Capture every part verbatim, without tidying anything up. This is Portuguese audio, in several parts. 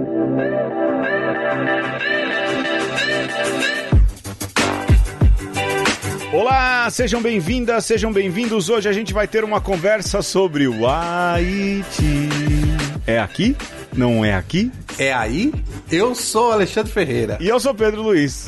Olá, sejam bem-vindas, sejam bem-vindos. Hoje a gente vai ter uma conversa sobre o Haiti. É aqui? Não é aqui? É aí? Eu sou Alexandre Ferreira. E eu sou Pedro Luiz.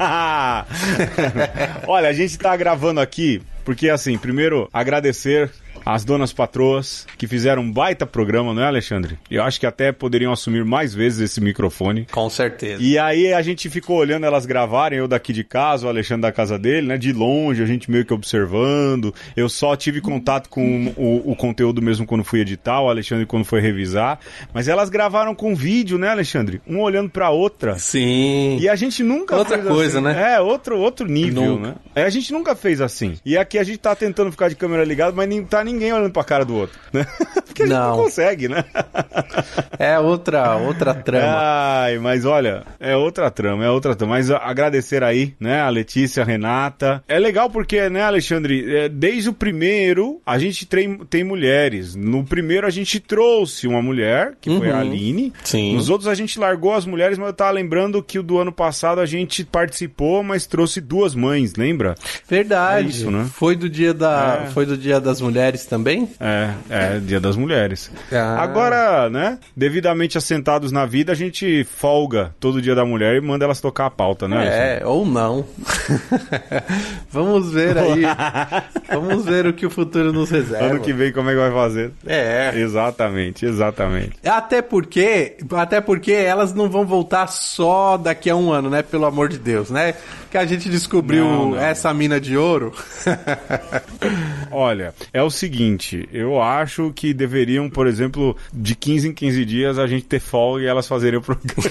Olha, a gente tá gravando aqui porque, assim, primeiro, agradecer as donas patroas que fizeram um baita programa, não é, Alexandre? Eu acho que até poderiam assumir mais vezes esse microfone. Com certeza. E aí a gente ficou olhando elas gravarem, eu daqui de casa, o Alexandre da casa dele, né? De longe, a gente meio que observando. Eu só tive contato com o, o conteúdo mesmo quando fui editar, o Alexandre quando foi revisar. Mas elas gravaram com vídeo, né, Alexandre? Um olhando pra outra. Sim. E a gente nunca Outra fez coisa, assim. né? É, outro, outro nível, Nunca. né? É, a gente nunca fez assim. E aqui a gente tá tentando ficar de câmera ligada, mas nem tá ninguém olhando pra cara do outro, né? Porque a gente não, não consegue, né? É outra, outra trama. Ai, mas olha, é outra trama, é outra trama. Mas agradecer aí, né, a Letícia, a Renata. É legal porque, né, Alexandre, é, desde o primeiro a gente tem, tem mulheres. No primeiro a gente trouxe uma mulher, que uhum. foi a Aline. Sim. Nos outros a gente largou as mulheres, mas eu tava lembrando que o do ano passado a gente participou, mas trouxe duas mães, lembra? Verdade. É isso, né? Foi do dia da, é. foi do dia das mulheres também? É, é, dia das mulheres. Ah. Agora, né, devidamente assentados na vida, a gente folga todo dia da mulher e manda elas tocar a pauta, né? É, Alexandre? ou não. Vamos ver aí. Vamos ver o que o futuro nos reserva. Ano que vem como é que vai fazer. É. Exatamente, exatamente. Até porque, até porque elas não vão voltar só daqui a um ano, né? Pelo amor de Deus, né? Que a gente descobriu não, não. essa mina de ouro. Olha, é o seguinte, eu acho que deveriam, por exemplo, de quinze em quinze dias a gente ter folga e elas fazerem o programa.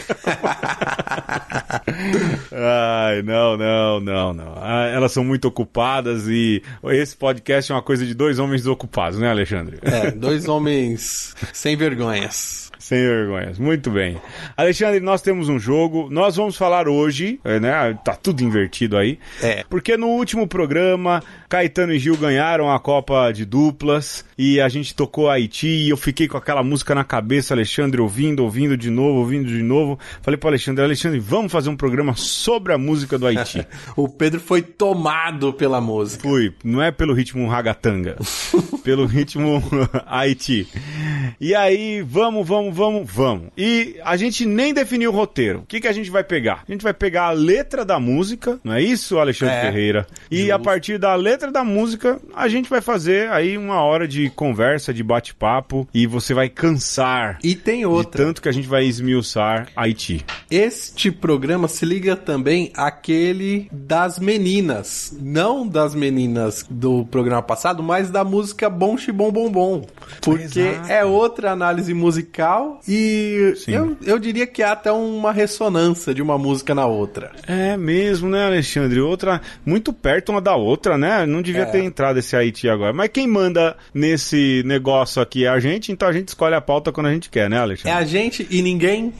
Ai, não, não, não, não. Ah, elas são muito ocupadas e esse podcast é uma coisa de dois homens desocupados, né, Alexandre? É, dois homens sem vergonhas. Sem vergonhas. Muito bem. Alexandre, nós temos um jogo. Nós vamos falar hoje, né? Tá tudo invertido aí. É. Porque no último programa, Caetano e Gil ganharam a Copa de Duplas e a gente tocou Haiti e eu fiquei com aquela música na cabeça, Alexandre, ouvindo, ouvindo de novo, ouvindo de novo. Falei pro Alexandre, Alexandre, vamos fazer um programa sobre a música do Haiti. O Pedro foi tomado pela música. Fui. Não é pelo ritmo ragatanga. Pelo ritmo Haiti. E aí, vamos, vamos, vamos, vamos. E a gente nem definiu o roteiro. O que, que a gente vai pegar? A gente vai pegar a letra da música, não é isso, Alexandre é, Ferreira? E justo. A partir da letra da música, a gente vai fazer aí uma hora de conversa, de bate-papo, e você vai cansar. E tem outra. De tanto que a gente vai esmiuçar Haiti. Este programa se liga também àquele das meninas. Não das meninas do programa passado, mas da música Bom Xibom Bom Bom. Porque Exato. É outra análise musical e eu, eu diria que há até uma ressonância de uma música na outra. É mesmo, né, Alexandre? Outra, muito perto uma da outra, né? Não devia é. ter entrado esse Haiti agora. Mas quem manda nesse negócio aqui é a gente, então a gente escolhe a pauta quando a gente quer, né, Alexandre? É a gente e ninguém.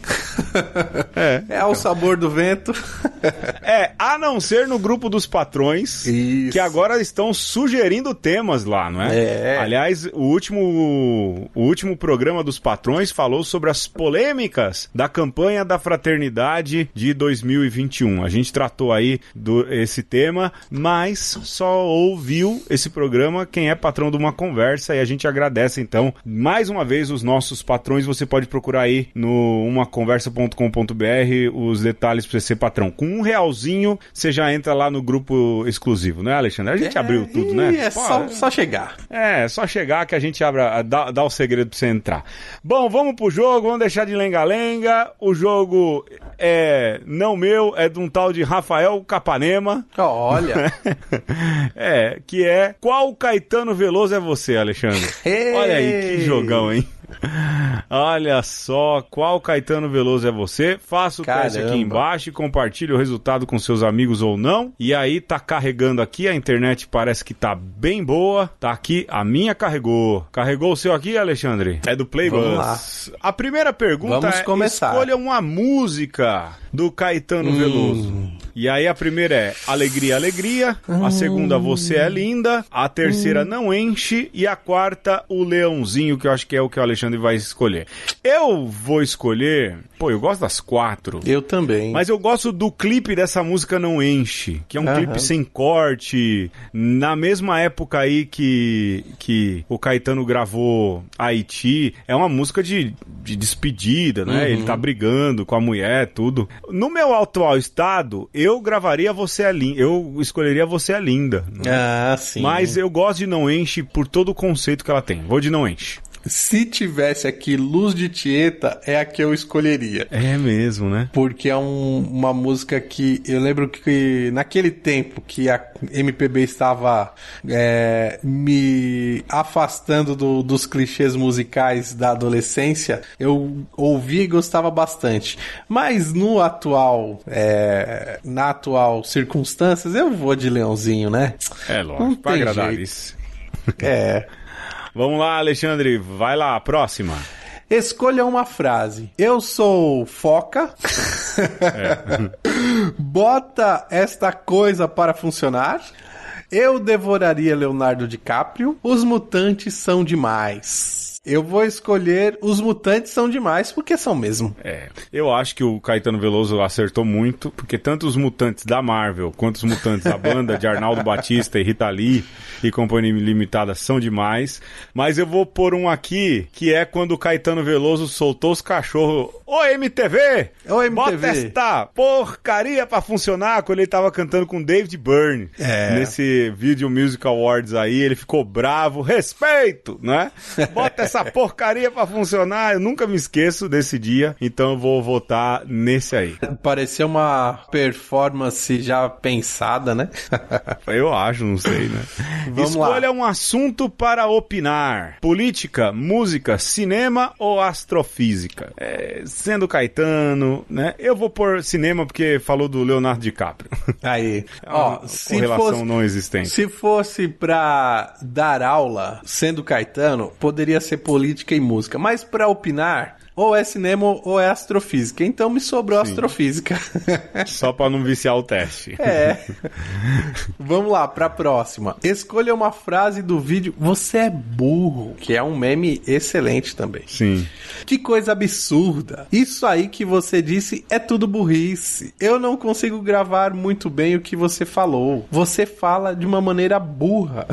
É. É ao sabor do vento. É, a não ser no grupo dos patrões, Isso. que agora estão sugerindo temas lá, não é? É. Aliás, o último, o último programa dos patrões falou sobre as polêmicas da campanha da fraternidade de dois mil e vinte e um. A gente tratou aí do, esse tema, mas só ouviu esse programa quem é patrão de uma conversa e a gente agradece, então, mais uma vez os nossos patrões. Você pode procurar aí no uma conversa ponto com ponto b r os detalhes para você ser patrão. Com um realzinho, você já entra lá no grupo exclusivo, né, Alexandre? A gente é, abriu tudo, né? É, Pô, só, só chegar. É, só chegar que a gente abre, dá, dá o segredo pra você entrar. Bom, vamos pro jogo, vamos deixar de lenga-lenga. O jogo é não meu, é de um tal de Rafael Capanema. Olha. É, que é Qual Caetano Veloso é você, Alexandre? Ei. Olha aí, que jogão, hein? Olha só, qual Caetano Veloso é você? Faça o Caramba. teste aqui embaixo e compartilhe o resultado com seus amigos ou não. E aí tá carregando aqui, a internet parece que tá bem boa. Tá aqui, a minha carregou. Carregou o seu aqui, Alexandre? É do Playbus. A primeira pergunta Vamos é, começar. Escolha uma música do Caetano hum. Veloso. E aí a primeira é Alegria, Alegria. A segunda, Você é Linda. A terceira, Não Enche. E a quarta, O Leãozinho, que eu acho que é o que o Alexandre vai escolher. Eu vou escolher... Pô, eu gosto das quatro. Eu também. Mas eu gosto do clipe dessa música Não Enche, que é um uhum. clipe sem corte, na mesma época aí que, que o Caetano gravou Haiti. É uma música de, de despedida, né? Uhum. Ele tá brigando com a mulher, tudo. No meu atual estado, eu gravaria Você é Linda. Eu escolheria Você é Linda. Né? Ah, sim. Mas eu gosto de Não Enche por todo o conceito que ela tem. Vou de Não Enche. Se tivesse aqui Luz de Tieta, é a que eu escolheria. É mesmo, né? Porque é um, uma música que... Eu lembro que naquele tempo que a M P B estava é, me afastando do, dos clichês musicais da adolescência, eu ouvia e gostava bastante. Mas no atual... É, na atual circunstâncias, eu vou de Leãozinho, né? É, lógico. Pra agradar jeito. Isso. É... Vamos lá, Alexandre, vai lá, próxima. Escolha uma frase. Eu sou foca. É. Bota esta coisa para funcionar. Eu devoraria Leonardo DiCaprio. Os mutantes são demais. Eu vou escolher Os Mutantes São Demais, porque são mesmo. É, eu acho que o Caetano Veloso acertou muito, porque tanto os mutantes da Marvel, quanto os mutantes da banda de Arnaldo Batista e Rita Lee e Companhia Limitada são demais. Mas eu vou pôr um aqui, que é quando o Caetano Veloso soltou os cachorros. Ô M T V! Ô M T V! Bota esta porcaria pra funcionar, quando ele tava cantando com David Byrne. É. Nesse Video Music Awards aí, ele ficou bravo. Respeito, né? Bota essa porcaria pra funcionar. Eu nunca me esqueço desse dia, então eu vou votar nesse aí. Pareceu uma performance já pensada, né? Eu acho, não sei, né? Vamos Escolha lá. um assunto para opinar. Política, música, cinema ou astrofísica? É, sendo Caetano, né? Eu vou pôr cinema porque falou do Leonardo DiCaprio. Aí. É uma Ó, se correlação fosse, não existente. Se fosse pra dar aula, sendo Caetano, poderia ser política e música. Mas pra opinar, ou é cinema ou é astrofísica. Então me sobrou Sim. astrofísica. Só pra não viciar o teste. É. Vamos lá, pra próxima. Escolha uma frase do vídeo Você é burro, que é um meme excelente também. Sim. Que coisa absurda. Isso aí que você disse é tudo burrice. Eu não consigo gravar muito bem o que você falou. Você fala de uma maneira burra.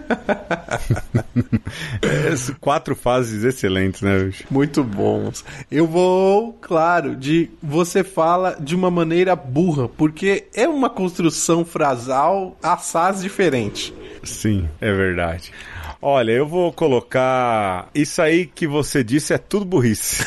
É, quatro fases excelentes, né, bicho? Muito bom. Eu vou, claro, de você fala de uma maneira burra, porque é uma construção frasal assaz diferente. Sim, é verdade. Olha, eu vou colocar... Isso aí que você disse é tudo burrice.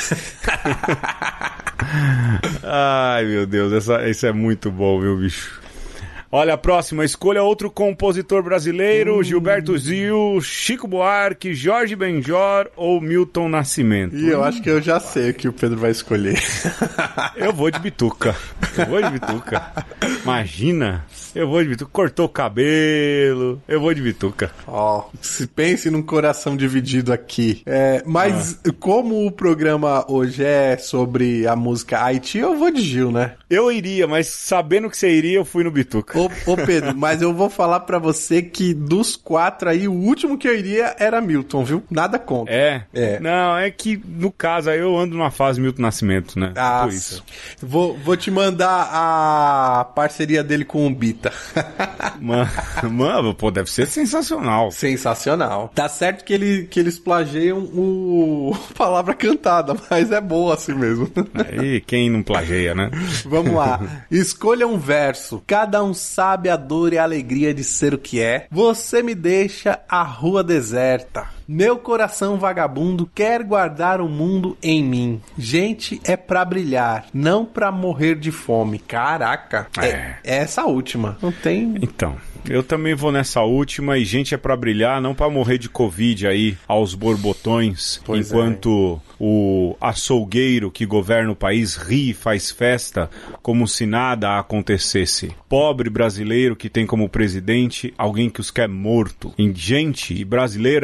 Ai, meu Deus, essa, isso é muito bom, viu, bicho? Olha, a próxima, escolha outro compositor brasileiro, hum. Gilberto Gil, Chico Buarque, Jorge Benjor ou Milton Nascimento. E eu acho que eu já sei o que o Pedro vai escolher. Eu vou de Bituca. Eu vou de Bituca. Imagina, eu vou de Bituca. Cortou o cabelo, eu vou de Bituca. Ó, oh, se pense num coração dividido aqui. É, mas ah. como o programa hoje é sobre a música Haiti, eu vou de Gil, né? Eu iria, mas sabendo que você iria, eu fui no Bituca. Ô, ô Pedro, mas eu vou falar pra você que dos quatro aí, o último que eu iria era Milton, viu? Nada contra. É? É. Não, é que no caso aí eu ando numa fase Milton Nascimento, né? Ah, Por isso. Vou, vou te mandar a parceria dele com o Bita. Mano, mano, pô, deve ser sensacional. Sensacional. Tá certo que, ele, que eles plagiam o palavra cantada, mas é boa assim mesmo. Aí, quem não plageia, né? Vamos lá. Escolha um verso. Cada um sabe a dor e a alegria de ser o que é. Você me deixa a rua deserta. Meu coração vagabundo quer guardar o mundo em mim. Gente, é pra brilhar, não pra morrer de fome. Caraca. É, é essa última. Não tem... Então... Eu também vou nessa última, e gente é pra brilhar, não pra morrer de Covid aí, aos borbotões, pois enquanto é. O açougueiro que governa o país ri e faz festa como se nada acontecesse. Pobre brasileiro que tem como presidente alguém que os quer morto. E gente, e brasileiro era pra brilhar.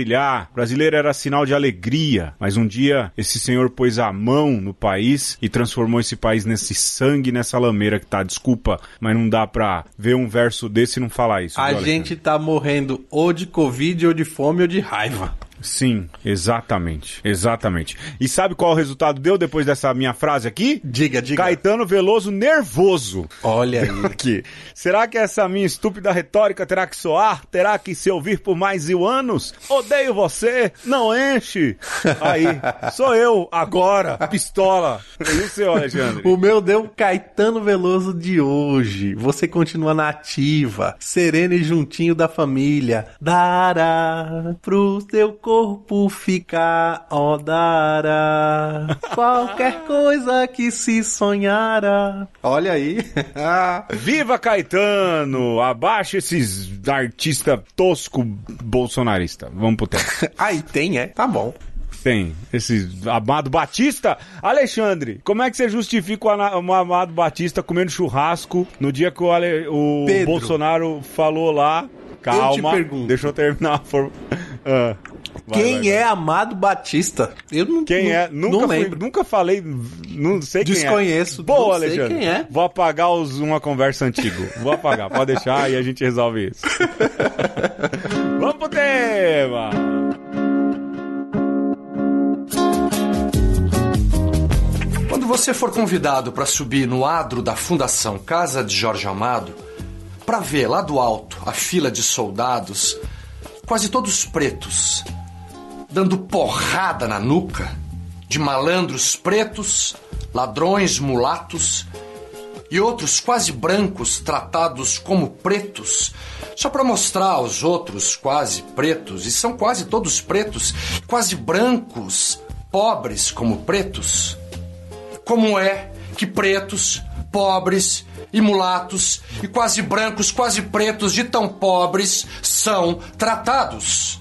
brilhar, brasileiro era sinal de alegria, mas um dia esse senhor pôs a mão no país e transformou esse país nesse sangue, nessa lameira que tá, desculpa, mas não dá pra ver um verso desse e não falar isso. A gente tá morrendo ou de Covid, ou de fome, ou de raiva. Sim, exatamente, exatamente. E sabe qual o resultado deu depois dessa minha frase aqui? Diga, diga. Caetano Veloso nervoso. Olha aí. Aqui. Será que essa minha estúpida retórica terá que soar? Terá que se ouvir por mais mil anos? Odeio você, não enche. Aí, sou eu, agora, pistola. E o seu, Alexandre? O meu deu Caetano Veloso de hoje. Você continua na ativa, sereno e juntinho da família. Dará pro seu corpo corpo ficar, ó, dará qualquer coisa que se sonhara. Olha aí. Viva Caetano! Abaixa esses artistas tosco bolsonarista. Vamos pro tempo. Aí tem, é? Tá bom. Tem. Esse Amado Batista. Alexandre, como é que você justifica o, Ana, o Amado Batista comendo churrasco no dia que o, Ale, o Bolsonaro falou lá? Calma, eu deixa eu terminar a forma. Ah. Vai, quem vai, vai. é Amado Batista? Eu não Quem não, é? Nunca, não fui, lembro. nunca falei, não sei quem Desconheço, é. Boa, não sei Alexandre. Quem é. Vou apagar os, uma conversa antiga. Vou apagar, pode deixar e a gente resolve isso. Vamos pro tema! Quando você for convidado para subir no adro da Fundação Casa de Jorge Amado, para ver lá do alto a fila de soldados, quase todos pretos, dando porrada na nuca, de malandros pretos, ladrões mulatos e outros quase brancos tratados como pretos, só para mostrar aos outros quase pretos, e são quase todos pretos, quase brancos, pobres como pretos. Como é que pretos, pobres e mulatos e quase brancos, quase pretos de tão pobres são tratados?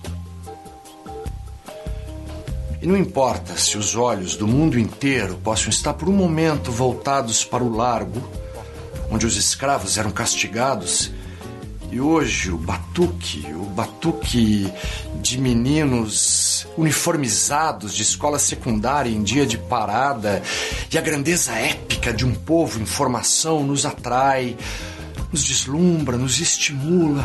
E não importa se os olhos do mundo inteiro possam estar por um momento voltados para o largo, onde os escravos eram castigados, e hoje o batuque, o batuque de meninos uniformizados de escola secundária em dia de parada, e a grandeza épica de um povo em formação nos atrai, nos deslumbra, nos estimula.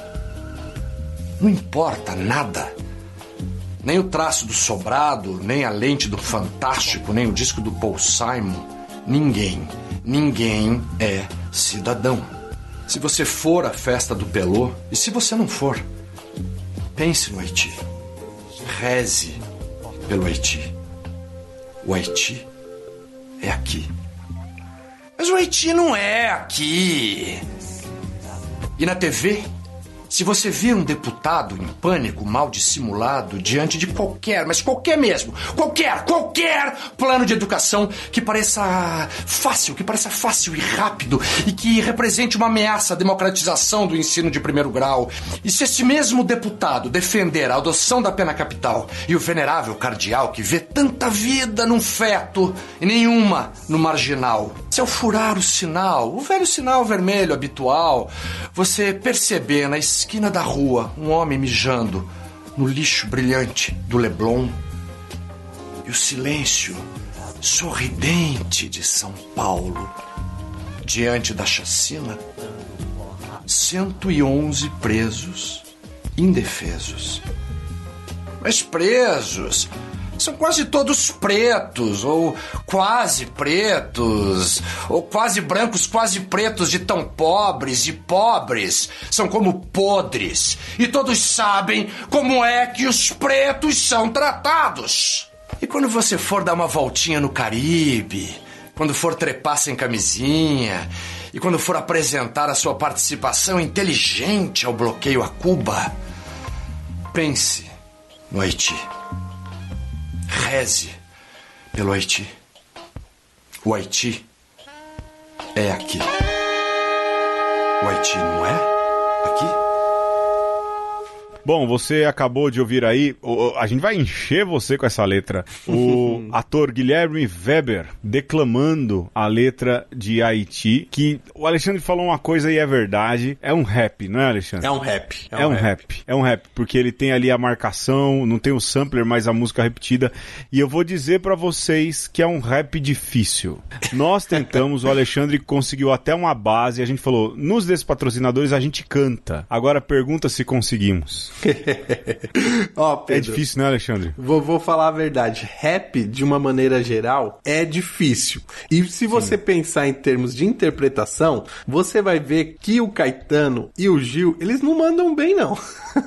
Não importa nada. Nem o traço do Sobrado, nem a lente do Fantástico, nem o disco do Paul Simon. Ninguém, ninguém é cidadão. Se você for à festa do Pelô, e se você não for, pense no Haiti. Reze pelo Haiti. O Haiti é aqui. Mas o Haiti não é aqui. E na T V, se você vir um deputado em pânico mal dissimulado diante de qualquer, mas qualquer mesmo, qualquer, qualquer plano de educação que pareça fácil, que pareça fácil e rápido e que represente uma ameaça à democratização do ensino de primeiro grau, e se esse mesmo deputado defender a adoção da pena capital e o venerável cardeal que vê tanta vida num feto e nenhuma no marginal, se ao furar o sinal, o velho sinal vermelho habitual, você perceber na esquina da rua um homem mijando no lixo brilhante do Leblon, e o silêncio sorridente de São Paulo diante da chacina, cento e onze presos indefesos. Mas presos são quase todos pretos, ou quase pretos, ou quase brancos, quase pretos de tão pobres, e pobres são como podres, e todos sabem como é que os pretos são tratados. E quando você for dar uma voltinha no Caribe, quando for trepar sem camisinha, e quando for apresentar a sua participação inteligente ao bloqueio a Cuba, pense no Haiti. Reze pelo Haiti. O Haiti é aqui. O Haiti não é aqui? Bom, você acabou de ouvir aí, o, a gente vai encher você com essa letra. O ator Guilherme Weber declamando a letra de Haiti, que o Alexandre falou uma coisa e é verdade, é um rap, não é, Alexandre? É um rap. É, é um, um rap. rap. É um rap, porque ele tem ali a marcação, não tem o sampler, mas a música repetida. E eu vou dizer pra vocês que é um rap difícil. Nós tentamos, o Alexandre conseguiu até uma base, a gente falou, nos despatrocinadores a gente canta. Agora pergunta se conseguimos. Ó, Pedro, é difícil, né, Alexandre? Vou, vou falar a verdade. Rap, de uma maneira geral, é difícil. E se você Sim. pensar em termos de interpretação, você vai ver que o Caetano e o Gil, eles não mandam bem, não.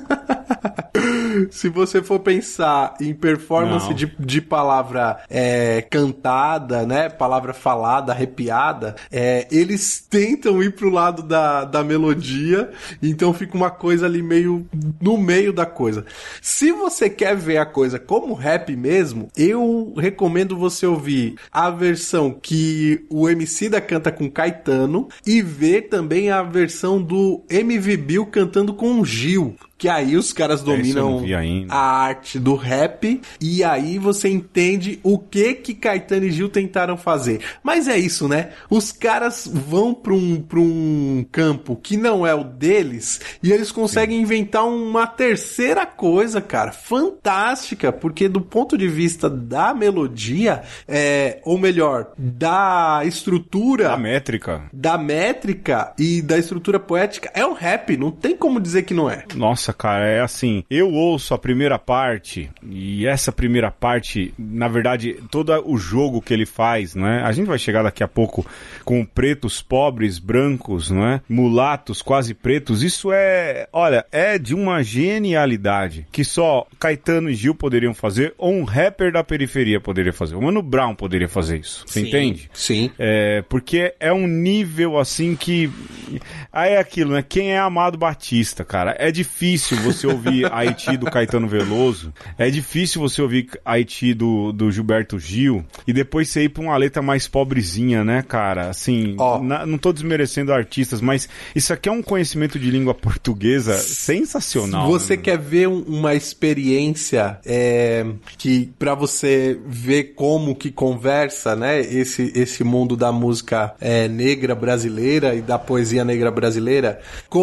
Se você for pensar em performance de, de palavra é, cantada, né, palavra falada, arrepiada, é, eles tentam ir pro lado da, da melodia, então fica uma coisa ali meio no meio da coisa. Se você quer ver a coisa como rap mesmo, eu recomendo você ouvir a versão que o Emicida canta com Caetano e ver também a versão do M V Bill cantando com o Gil. Que aí os caras dominam a arte do rap e aí você entende o que que Caetano e Gil tentaram fazer. Mas é isso, né? Os caras vão para um, pra um campo que não é o deles e eles conseguem Sim. inventar uma terceira coisa, cara, fantástica, porque do ponto de vista da melodia, é, ou melhor, da estrutura... Da métrica. Da métrica e da estrutura poética, é um rap, não tem como dizer que não é. Nossa, cara, é assim, eu ouço a primeira parte, e essa primeira parte, na verdade, todo o jogo que ele faz, não é? A gente vai chegar daqui a pouco com pretos pobres, brancos, não é? Mulatos, quase pretos, isso é, olha, é de uma genialidade, que só Caetano e Gil poderiam fazer, ou um rapper da periferia poderia fazer, o Mano Brown poderia fazer isso, você sim, entende? Sim. É, porque é um nível, assim, que... Aí é aquilo, né? Quem é Amado Batista, cara? É difícil você ouvir Haiti do Caetano Veloso, é difícil você ouvir Haiti do, do Gilberto Gil e depois você ir pra uma letra mais pobrezinha, né, cara? Assim, oh. na, não tô desmerecendo artistas, mas isso aqui é um conhecimento de língua portuguesa sensacional. Você né? quer ver um, uma experiência é, que pra você ver como que conversa, né, esse, esse mundo da música é, negra brasileira e da poesia negra brasileira?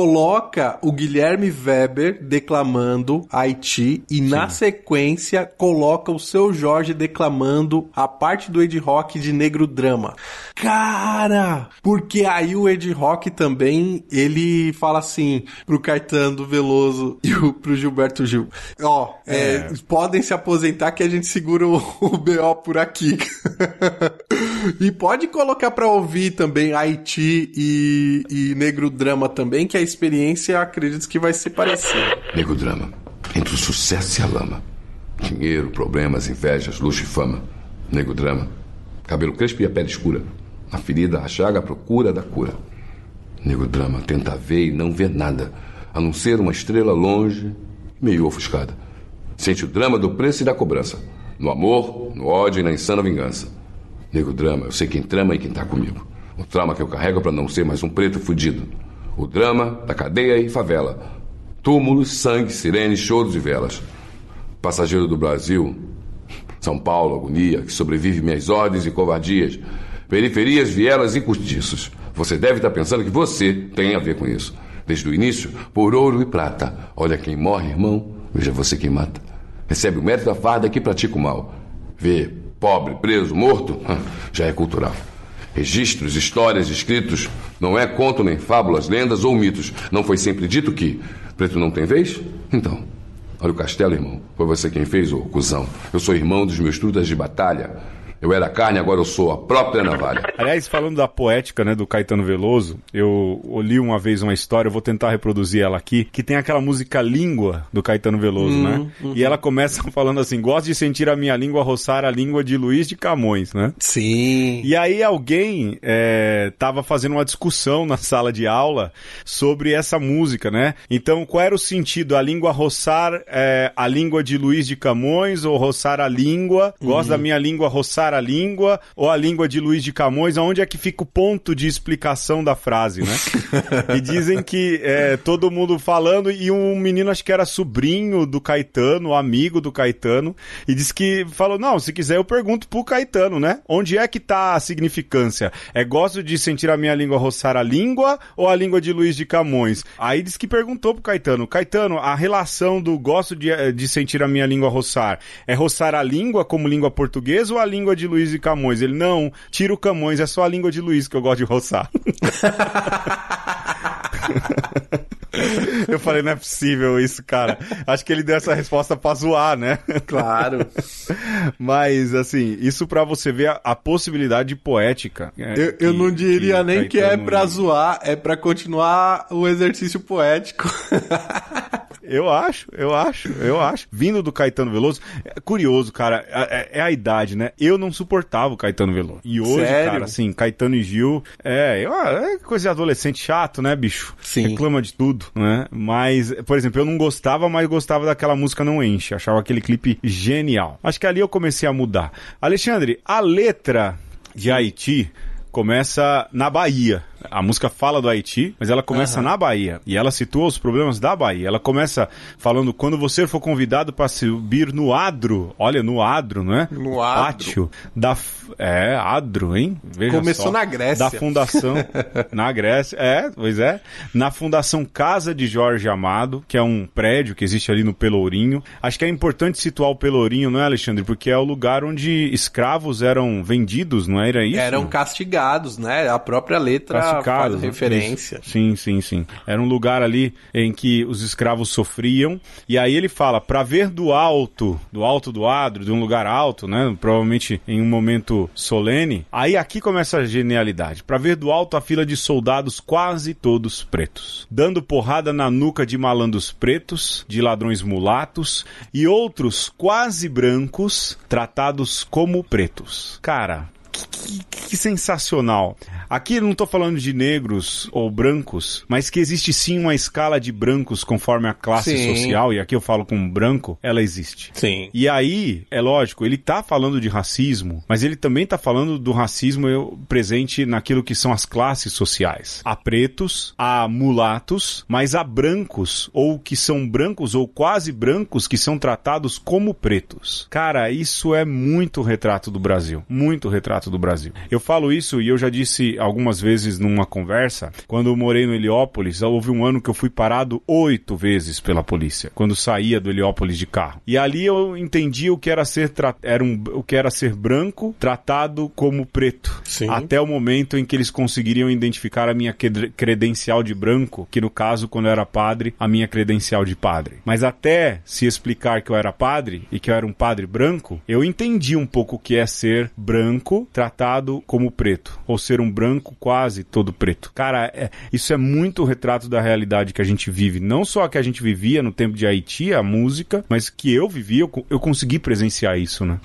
Coloca o Guilherme Weber declamando Haiti e Sim. na sequência coloca o Seu Jorge declamando a parte do Ed Rock de Negro Drama. Cara! Porque aí o Ed Rock também, ele fala assim pro Caetano Veloso e o, pro Gilberto Gil. Ó, é. É, podem se aposentar que a gente segura o, o B O por aqui. E pode colocar pra ouvir também Haiti e, e Negro Drama também, que a experiência acredito que vai ser parecida. Negro Drama, entre o sucesso e a lama. Dinheiro, problemas, invejas, luxo e fama. Negro Drama, cabelo crespo e a pele escura. Na ferida, a chaga, a procura da cura. Negro Drama, tenta ver e não vê nada, a não ser uma estrela longe, meio ofuscada. Sente o drama do preço e da cobrança. No amor, no ódio e na insana vingança. Negro Drama, eu sei quem trama e quem tá comigo. O trauma que eu carrego pra não ser mais um preto fudido. O drama da cadeia e favela. Túmulos, sangue, sirenes, choros e velas. Passageiro do Brasil, São Paulo, agonia, que sobrevive minhas ordens e covardias. Periferias, vielas e cortiços. Você deve estar pensando que você tem a ver com isso. Desde o início, por ouro e prata. Olha quem morre, irmão, veja você quem mata. Recebe o mérito da farda que pratica o mal. Vê pobre, preso, morto, já é cultural. Registros, histórias, escritos, não é conto nem fábulas, lendas ou mitos. Não foi sempre dito que preto não tem vez? Então, olha o castelo, irmão. Foi você quem fez, ô cuzão. Eu sou irmão dos meus trutas de batalha. Eu era carne, agora eu sou a própria navalha. Aliás, falando da poética, né, do Caetano Veloso, eu li uma vez uma história, eu vou tentar reproduzir ela aqui, que tem aquela música Língua do Caetano Veloso, hum, né? Uhum. E ela começa falando assim, gosto de sentir a minha língua roçar a língua de Luiz de Camões, né? Sim. E aí alguém é, tava fazendo uma discussão na sala de aula sobre essa música, né? Então, qual era o sentido? A língua roçar é, a língua de Luiz de Camões ou roçar a língua? Gosto uhum. da minha língua roçar roçar a língua ou a língua de Luiz de Camões? Onde é que fica o ponto de explicação da frase, né? E dizem que é, todo mundo falando, e um menino, acho que era sobrinho do Caetano, amigo do Caetano, e disse que falou, não, se quiser eu pergunto pro Caetano, né? Onde é que tá a significância? É gosto de sentir a minha língua roçar a língua ou a língua de Luiz de Camões? Aí disse que perguntou pro Caetano, Caetano, a relação do gosto de, de sentir a minha língua roçar, é roçar a língua como língua portuguesa ou a língua de Luiz de Camões? Ele, não, tira o Camões, é só a língua de Luiz que eu gosto de roçar. Eu falei, não é possível isso, cara. Acho que ele deu essa resposta pra zoar, né? Claro. Mas, assim, isso pra você ver a, a possibilidade poética. É, eu, que, eu não diria que nem que é pra zoar, é pra continuar o exercício poético. Eu acho, eu acho, eu acho. Vindo do Caetano Veloso, é curioso, cara, é, é a idade, né? Eu não suportava o Caetano Veloso. E hoje, Sério? cara, assim, Caetano e Gil, é, eu, é coisa de adolescente chato, né, bicho? Sim. Reclama de tudo, né? Mas, por exemplo, eu não gostava, mas gostava daquela música Não Enche. Achava aquele clipe genial. Acho que ali eu comecei a mudar. Alexandre, a letra de Haiti começa na Bahia. A música fala do Haiti, mas ela começa uhum. na Bahia. E ela situa os problemas da Bahia. Ela começa falando, quando você for convidado para subir no adro, olha, no adro, não é? No adro. Pátio da... É, adro, hein? Veja Começou só. na Grécia. Da fundação... na Grécia, é, pois é. Na Fundação Casa de Jorge Amado, que é um prédio que existe ali no Pelourinho. Acho que é importante situar o Pelourinho, não é, Alexandre? Porque é o lugar onde escravos eram vendidos, não era isso? Eram castigados, né? A própria letra... Faz referência. Isso. Sim, sim, sim. Era um lugar ali em que os escravos sofriam, e aí ele fala, pra ver do alto, do alto do adro, de um lugar alto, né, provavelmente em um momento solene, aí aqui começa a genialidade. Pra ver do alto a fila de soldados quase todos pretos, dando porrada na nuca de malandros pretos, de ladrões mulatos, e outros quase brancos, tratados como pretos. Cara... Que, que, que sensacional. Aqui eu não estou falando de negros ou brancos, mas que existe sim uma escala de brancos conforme a classe sim. social, e aqui eu falo com branco, ela existe. Sim. E aí, é lógico, ele está falando de racismo, mas ele também está falando do racismo presente naquilo que são as classes sociais. Há pretos, há mulatos, mas há brancos, ou que são brancos ou quase brancos, que são tratados como pretos. Cara, isso é muito retrato do Brasil. Muito retrato do Brasil. Eu falo isso e eu já disse algumas vezes numa conversa, quando eu morei no Heliópolis, houve um ano que eu fui parado oito vezes pela polícia, quando saía do Heliópolis de carro. E ali eu entendi o que era ser, tra... era um... o que era ser branco tratado como preto. Sim. Até o momento em que eles conseguiriam identificar a minha credencial de branco, que no caso, quando eu era padre, a minha credencial de padre. Mas até se explicar que eu era padre e que eu era um padre branco, eu entendi um pouco o que é ser branco tratado como preto, ou ser um branco quase todo preto. Cara, é, isso é muito retrato da realidade que a gente vive, não só a que a gente vivia no tempo de Haiti, a música, mas que eu vivi, eu, eu consegui presenciar isso, né?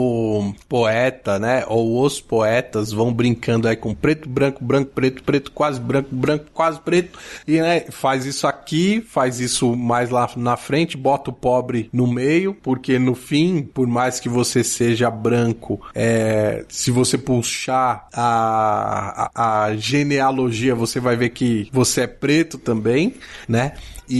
O poeta, né, ou os poetas vão brincando aí com preto, branco, branco, preto, preto, quase branco, branco, quase preto, e né, faz isso aqui, faz isso mais lá na frente, bota o pobre no meio, porque no fim, por mais que você seja branco, é, se você puxar a, a, a genealogia, você vai ver que você é preto também, né?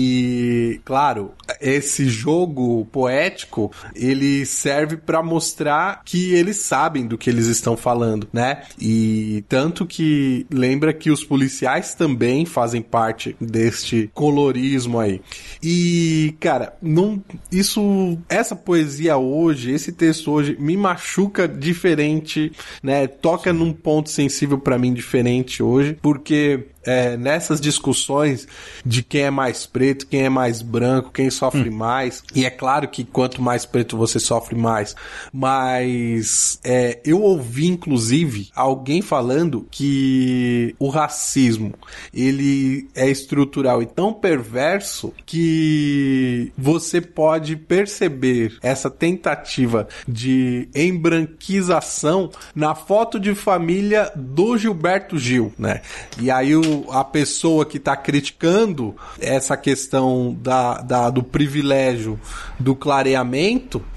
E, claro, esse jogo poético, ele serve para mostrar que eles sabem do que eles estão falando, né? E tanto que lembra que os policiais também fazem parte deste colorismo aí. E, cara, não, isso, essa poesia hoje, esse texto hoje me machuca diferente, né? Toca num ponto sensível para mim diferente hoje, porque É, nessas discussões de quem é mais preto, quem é mais branco, quem sofre hum. mais, e é claro que quanto mais preto você sofre mais, mas é, eu ouvi inclusive alguém falando que o racismo ele é estrutural e tão perverso que você pode perceber essa tentativa de embranquização na foto de família do Gilberto Gil, né? E aí o a pessoa que está criticando essa questão da, da, do privilégio do clareamento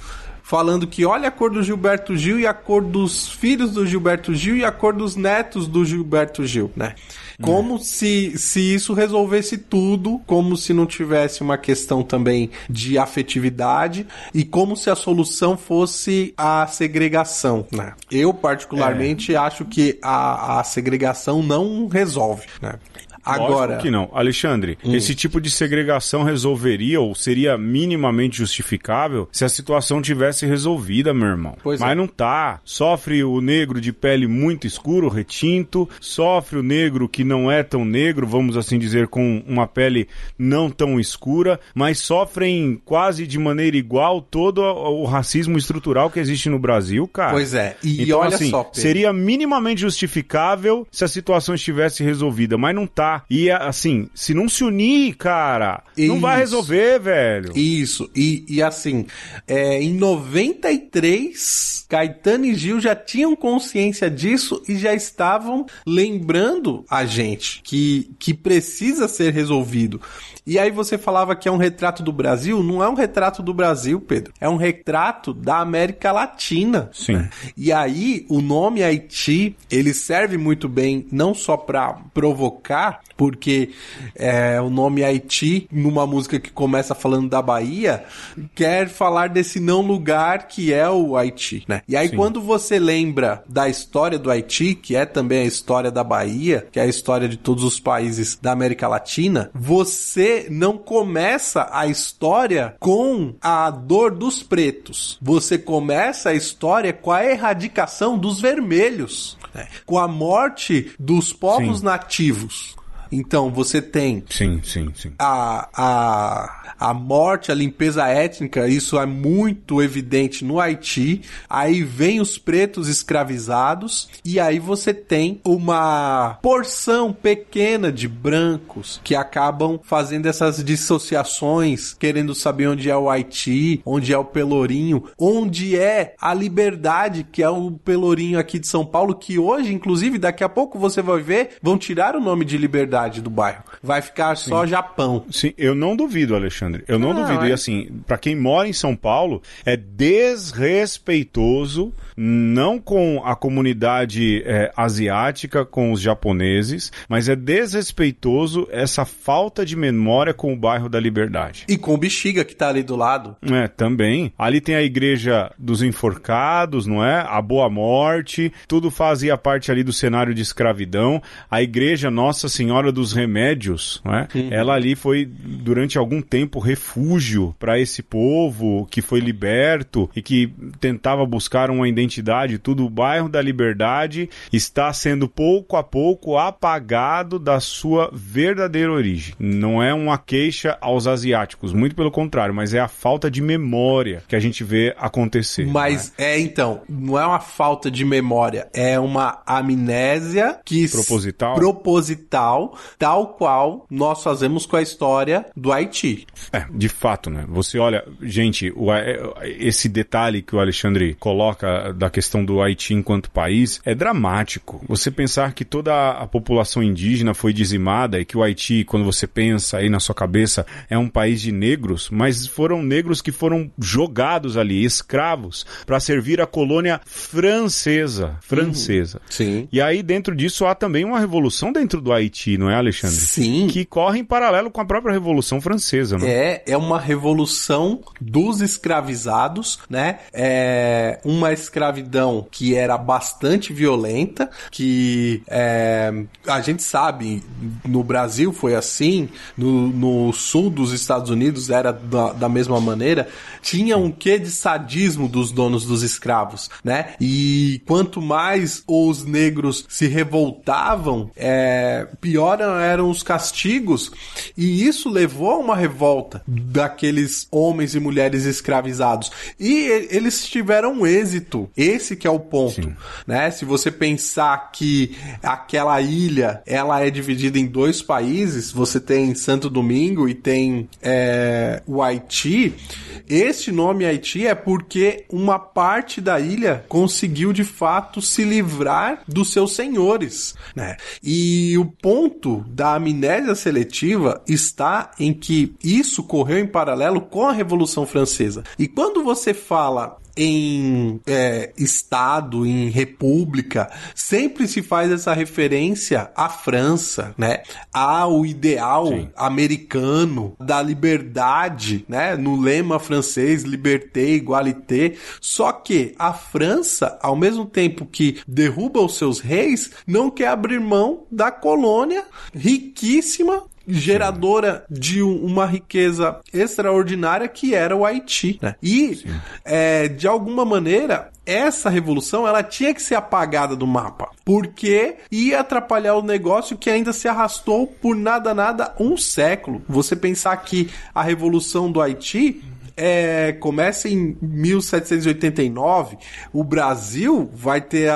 falando que olha a cor do Gilberto Gil e a cor dos filhos do Gilberto Gil e a cor dos netos do Gilberto Gil, né? Como é. se, se isso resolvesse tudo, como se não tivesse uma questão também de afetividade e como se a solução fosse a segregação, né? Eu, particularmente, é. acho que a, a segregação não resolve, né? Agora, lógico que não. Alexandre, hum. esse tipo de segregação resolveria ou seria minimamente justificável se a situação tivesse resolvida, meu irmão. Pois Mas é. não tá. Sofre o negro de pele muito escuro, retinto, sofre o negro que não é tão negro, vamos assim dizer, com uma pele não tão escura, mas sofrem quase de maneira igual todo o racismo estrutural que existe no Brasil, cara. Pois é. E então, olha assim, só, Pedro. seria minimamente justificável se a situação estivesse resolvida, mas não tá. E assim, se não se unir, cara, Isso. não vai resolver, velho. Isso, e, e assim, é, em noventa e três, Caetano e Gil já tinham consciência disso e já estavam lembrando a gente que, que precisa ser resolvido. E aí você falava que é um retrato do Brasil, não é um retrato do Brasil, Pedro, é um retrato da América Latina. Sim. Né? E aí o nome Haiti, ele serve muito bem não só para provocar, porque é, o nome Haiti, numa música que começa falando da Bahia, quer falar desse não lugar que é o Haiti, né? E aí Sim. quando você lembra da história do Haiti, que é também a história da Bahia, que é a história de todos os países da América Latina, você não começa a história com a dor dos pretos. Você começa a história com a erradicação dos vermelhos, né? Com a morte dos povos Sim. nativos. Então, você tem sim, sim, sim. A, a, a morte, a limpeza étnica, isso é muito evidente no Haiti. Aí vem os pretos escravizados e aí você tem uma porção pequena de brancos que acabam fazendo essas dissociações, querendo saber onde é o Haiti, onde é o Pelourinho, onde é a Liberdade, que é o Pelourinho aqui de São Paulo, que hoje, inclusive, daqui a pouco você vai ver, vão tirar o nome de Liberdade do bairro. Vai ficar só Sim. Japão. Sim, eu não duvido, Alexandre. Eu não, não duvido. É. E assim, pra quem mora em São Paulo, é desrespeitoso, não com a comunidade é, asiática, com os japoneses, mas é desrespeitoso essa falta de memória com o bairro da Liberdade. E com o Bexiga, que tá ali do lado. É, também. Ali tem a igreja dos enforcados, não é? A Boa Morte, tudo fazia parte ali do cenário de escravidão. A igreja Nossa Senhora dos Remédios, não é? Uhum. Ela ali foi, durante algum tempo, refúgio para esse povo que foi liberto e que tentava buscar uma identidade, tudo. O bairro da Liberdade está sendo pouco a pouco apagado da sua verdadeira origem. Não é uma queixa aos asiáticos, muito pelo contrário, mas é a falta de memória que a gente vê acontecer. Mas é, é então, não é uma falta de memória, é uma amnésia que proposital, proposital tal qual nós fazemos com a história do Haiti. É, de fato, né? Você olha, gente, o, esse detalhe que o Alexandre coloca da questão do Haiti enquanto país é dramático. Você pensar que toda a população indígena foi dizimada e que o Haiti, quando você pensa aí na sua cabeça, é um país de negros, mas foram negros que foram jogados ali, escravos, para servir a colônia francesa. Francesa. Uhum. Sim. E aí, dentro disso, há também uma revolução dentro do Haiti, não é, Alexandre? Sim. Que corre em paralelo com a própria Revolução Francesa, né? É, é uma revolução dos escravizados, né? É uma escravidão que era bastante violenta, que é, a gente sabe, no Brasil foi assim, no, no sul dos Estados Unidos era da, da mesma maneira, tinha um quê de sadismo dos donos dos escravos, né? E quanto mais os negros se revoltavam, é, pior eram os castigos, e isso levou a uma revolta daqueles homens e mulheres escravizados. E eles tiveram êxito. Esse que é o ponto, Sim. né? Se você pensar que aquela ilha, ela é dividida em dois países, você tem Santo Domingo e tem é, o Haiti. Este nome Haiti é porque uma parte da ilha conseguiu de fato se livrar dos seus senhores, né? E o ponto da amnésia seletiva está em que isso correu em paralelo com a Revolução Francesa. E quando você fala em é, Estado, em República, sempre se faz essa referência à França, né? Ao ideal Sim. americano da liberdade, né? No lema francês, liberté, égalité. Só que a França, ao mesmo tempo que derruba os seus reis, não quer abrir mão da colônia riquíssima, geradora de um, uma riqueza extraordinária que era o Haiti, né? E, é, de alguma maneira, essa revolução ela tinha que ser apagada do mapa, porque ia atrapalhar o negócio que ainda se arrastou por nada, nada, um século. Você pensar que a revolução do Haiti... É, começa em mil setecentos e oitenta e nove, o Brasil vai ter a,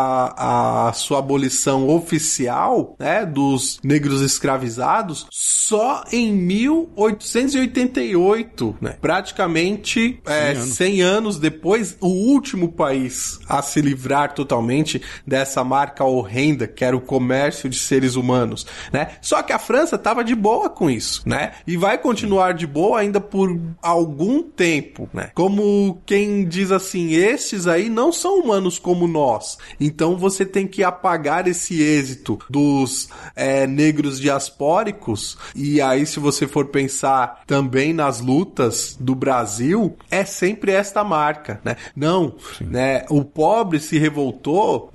a, a sua abolição oficial, né, dos negros escravizados só em mil oitocentos e oitenta e oito, né? Praticamente é, cem anos depois, o último país a se livrar totalmente dessa marca horrenda que era o comércio de seres humanos, né? Só que a França estava de boa com isso, né? E vai continuar de boa ainda por algum tempo, né? Como quem diz assim, estes aí não são humanos como nós, então você tem que apagar esse êxito dos é, negros diaspóricos. E aí, se você for pensar também nas lutas do Brasil, é sempre esta marca, né? Não, né? O pobre se revoltou,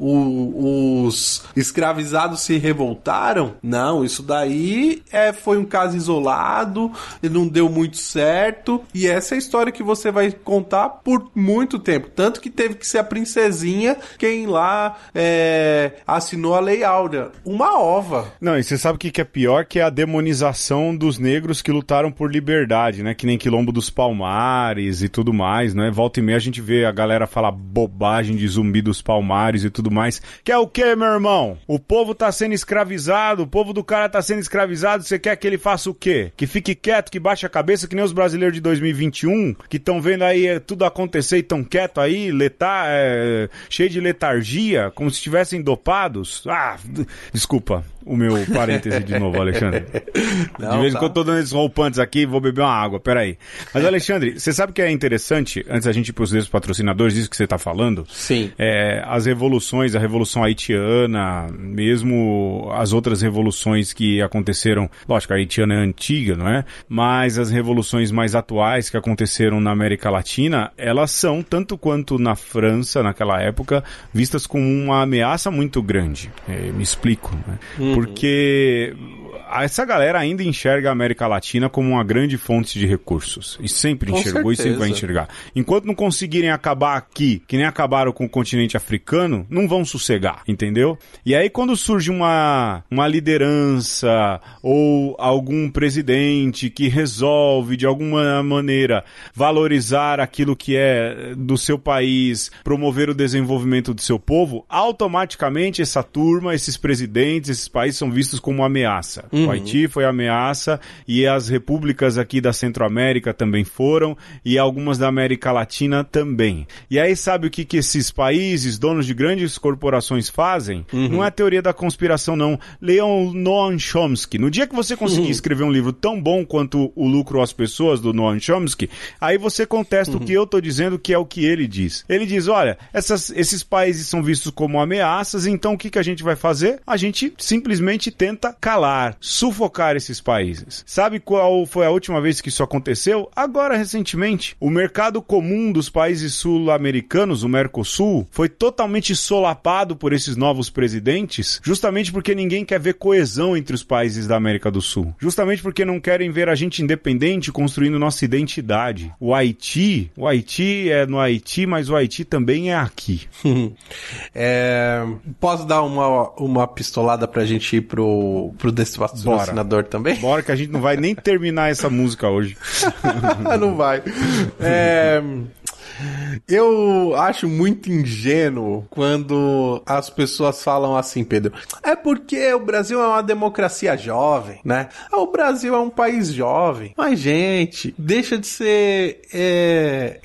o, os escravizados se revoltaram. Não, isso daí é, foi um caso isolado, não deu muito certo, e essa é a história que você vai contar por muito tempo. Tanto que teve que ser a princesinha quem lá é, assinou a Lei Áurea. Uma ova. Não, e você sabe o que, que é pior? Que é a demonização dos negros que lutaram por liberdade, né? Que nem Quilombo dos Palmares e tudo mais, né? Volta e meia a gente vê a galera falar bobagem de Zumbi dos Palmares e tudo mais. Que é o quê, meu irmão? O povo tá sendo escravizado, o povo do cara tá sendo escravizado, você quer que ele faça o quê? Que fique quieto, que baixe a cabeça, que nem os brasileiros de dois mil e vinte e um, que estão vendo aí tudo acontecer e tão quieto aí, letar, é, cheio de letargia, como se estivessem dopados. Ah, desculpa o meu parêntese de novo, Alexandre. Não, de vez em tá. quando eu tô dando esses roupantes aqui, vou beber uma água, peraí. Mas, Alexandre, você sabe que é interessante, antes da gente ir pros nossos patrocinadores, isso que você tá falando? Sim. É, as revoluções, a Revolução Haitiana, mesmo as outras revoluções que aconteceram, lógico, a haitiana é antiga, não é? Mas as revoluções mais atuais que aconteceram na América Latina, elas são, tanto quanto na França, naquela época, vistas como uma ameaça muito grande. É, me explico, né? Uhum. Porque essa galera ainda enxerga a América Latina como uma grande fonte de recursos. E sempre com enxergou certeza. E sempre vai enxergar. Enquanto não conseguirem acabar aqui, que nem acabaram com o continente africano, não vão sossegar, entendeu? E aí quando surge uma, uma liderança ou algum presidente que resolve de alguma maneira valorizar aquilo que é do seu país, promover o desenvolvimento do seu povo, automaticamente essa turma, esses presidentes, esses países são vistos como uma ameaça. Uhum. O Haiti foi ameaça e as repúblicas aqui da Centro-América também foram e algumas da América Latina também. E aí sabe o que, que esses países, donos de grandes corporações fazem? Uhum. Não é a teoria da conspiração não. Leiam Noam Chomsky. No dia que você conseguir uhum. escrever um livro tão bom quanto O Lucro às Pessoas, do Noam Chomsky, aí você contesta uhum. o que eu tô dizendo que é o que ele diz. Ele diz, olha, essas, esses países são vistos como ameaças, então o que, que a gente vai fazer? A gente simplesmente tenta calar, sufocar esses países. Sabe qual foi a última vez que isso aconteceu? Agora, recentemente. O mercado comum dos países sul-americanos, o Mercosul, foi totalmente solapado por esses novos presidentes, justamente porque ninguém quer ver coesão entre os países da América do Sul. Justamente porque não querem ver a gente independente construindo nossa identidade. O Haiti, o Haiti é no Haiti, mas o Haiti também é aqui. é, posso dar uma, uma pistolada pra gente ir pro, pro desse patrocinador também? Bora, que a gente não vai nem terminar essa música hoje. Não vai. É... Eu acho muito ingênuo quando as pessoas falam assim, Pedro, é porque o Brasil é uma democracia jovem, né? O Brasil é um país jovem. Mas, gente, deixa de ser é...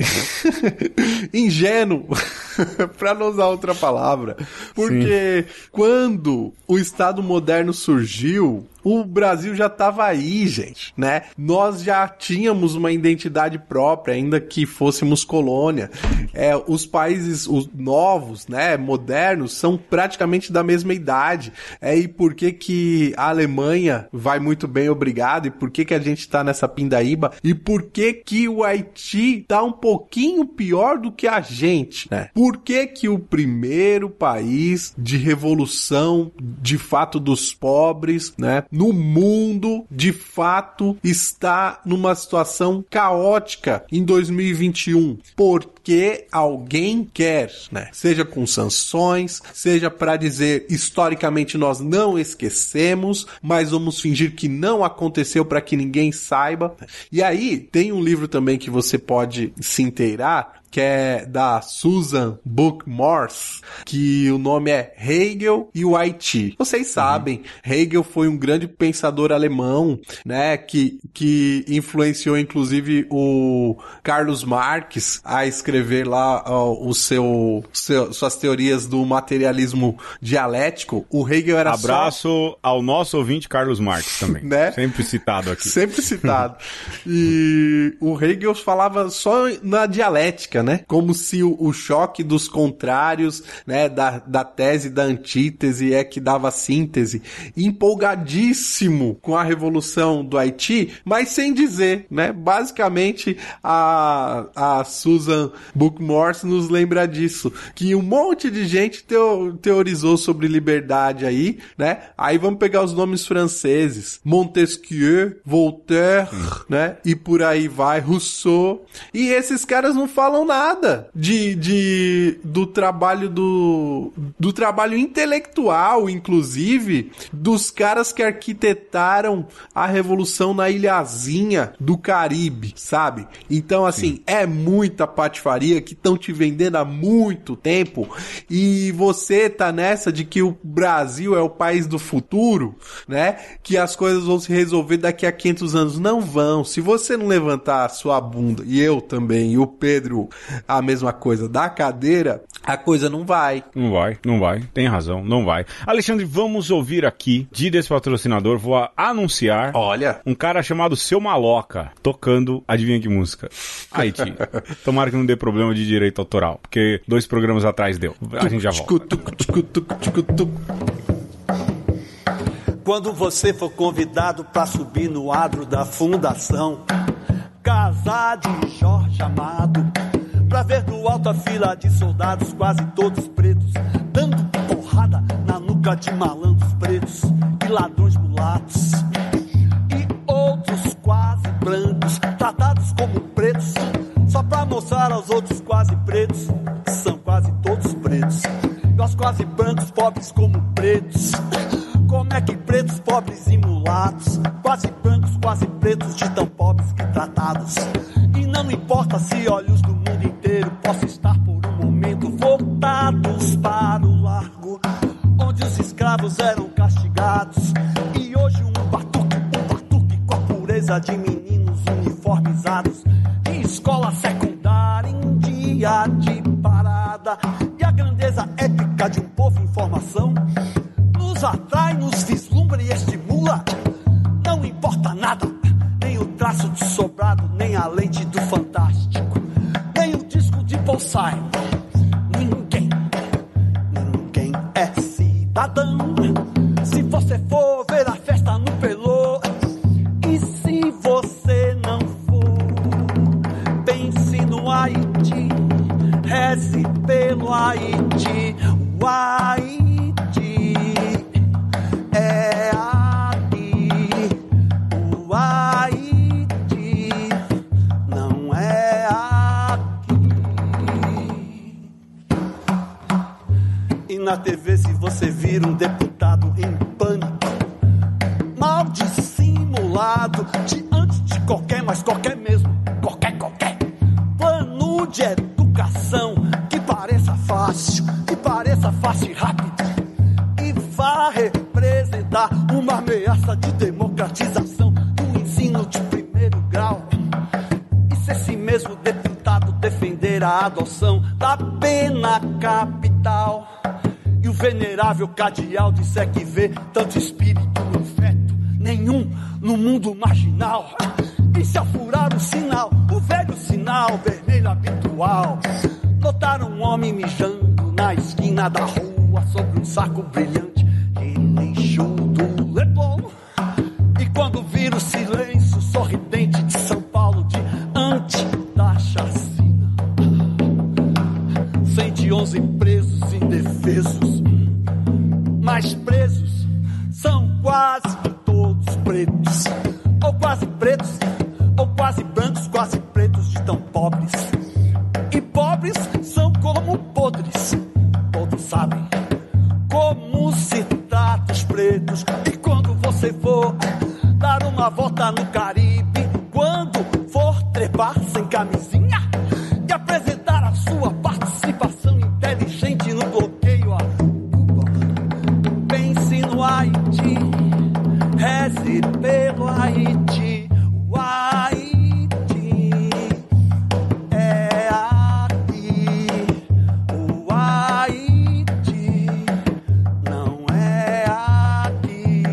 ingênuo, pra não usar outra palavra. Porque Sim. quando o Estado moderno surgiu, o Brasil já estava aí, gente, né? Nós já tínhamos uma identidade própria, ainda que fôssemos colônia. É, os países os novos, né, modernos, são praticamente da mesma idade. É, e por que que a Alemanha vai muito bem, obrigado? E por que que a gente tá nessa pindaíba? E por que que o Haiti tá um pouquinho pior do que a gente, né? Por que que o primeiro país de revolução, de fato, dos pobres, né, no mundo, de fato, está numa situação caótica em dois mil e vinte e um? Porque alguém quer, né? Seja com sanções, seja para dizer historicamente nós não esquecemos, mas vamos fingir que não aconteceu para que ninguém saiba. E aí tem um livro também que você pode se inteirar, que é da Susan Buck-Morss, que o nome é Hegel e o Haiti. Vocês sabem, uhum. Hegel foi um grande pensador alemão, né, que, que influenciou inclusive o Carlos Marx a escrever lá ó, o seu, seu, suas teorias do materialismo dialético. O Hegel era Abraço só... ao nosso ouvinte Carlos Marx também, né? Sempre citado aqui. Sempre citado. E o Hegel falava só na dialética, né? Como se o, o choque dos contrários, né, da, da tese da antítese é que dava síntese. Empolgadíssimo com a revolução do Haiti, mas sem dizer, né? Basicamente, a, a Susan Buck-Morss nos lembra disso, que um monte de gente teo, teorizou sobre liberdade aí, né? Aí vamos pegar os nomes franceses, Montesquieu, Voltaire, hum. né? E por aí vai, Rousseau. E esses caras não falam nada de, de, do trabalho do, do trabalho intelectual, inclusive, dos caras que arquitetaram a revolução na ilhazinha do Caribe, sabe? Então, assim, Sim. é muita patifaria que estão te vendendo há muito tempo e você tá nessa de que o Brasil é o país do futuro, né? Que as coisas vão se resolver daqui a quinhentos anos. Não vão. Se você não levantar a sua bunda, e eu também, e o Pedro, a mesma coisa, da cadeira, a coisa não vai. Não vai, não vai. Tem razão, não vai. Alexandre, vamos ouvir aqui, de desse patrocinador, vou anunciar Olha. um cara chamado Seu Maloca, tocando, adivinha que música? Haiti. Tomara que não dê problema de direito autoral, porque dois programas atrás deu. A gente já volta. Quando você for convidado pra subir no adro da fundação, Casa de Jorge Amado, pra ver do alto a fila de soldados, quase todos pretos, dando porrada na nuca de malandros pretos e ladrões mulatos, e outros quase brancos, tratados como pretos, só pra mostrar aos outros quase pretos, que são quase todos pretos, e aos quase brancos, pobres como pretos. Como é que pretos, pobres e mulatos, quase brancos, quase pretos, de tão pobres que tratados? E não importa se olhos do mundo inteiro possam estar por um momento voltados para o largo, onde os escravos eram castigados, e hoje um batuque, um batuque com a pureza de meninos uniformizados, de escola secundária em dia de parada, e a grandeza épica de um povo em formação nos atrai, nos vislumbra e estimula. Não importa nada, nem o traço de sobrado, nem a lente do fantástico, nem o disco de Paul Simon. Ninguém, ninguém é cidadão se você for ver a festa no Pelô. E se você não for, pense no Haiti, reze pelo Haiti. O Haiti é aqui, o Haiti não é aqui. E na T V, se você vir um deputado em pânico, mal dissimulado, diante de qualquer, mas qualquer mesmo, qualquer, qualquer plano de educação que pareça fácil, que pareça fácil e rápido, vá representar uma ameaça de democratização do ensino de primeiro grau. E se esse mesmo deputado defender a adoção da pena capital, e o venerável Cadial disser que vê tanto espírito no feto, nenhum no mundo marginal. E se afurar o sinal, o velho sinal vermelho habitual, notaram um homem mijando na esquina da rua sobre um saco brilhante de lixo do Leblon. E quando vira o silêncio sorridente de São Paulo diante da chacina, cento e onze presos indefesos, mas presos são quase todos pretos, ou quase pretos, ou quase brancos, quase pretos de tão pobres. E pobres são como podres, todos sabem como se trata os pretos. E quando você for dar uma volta no Caribe, quando for trepar sem camisinha e apresentar a sua participação inteligente no bloqueio a Cuba, pense no Haiti, reze pelo Haiti. O Haiti é aqui, o Haiti não é aqui.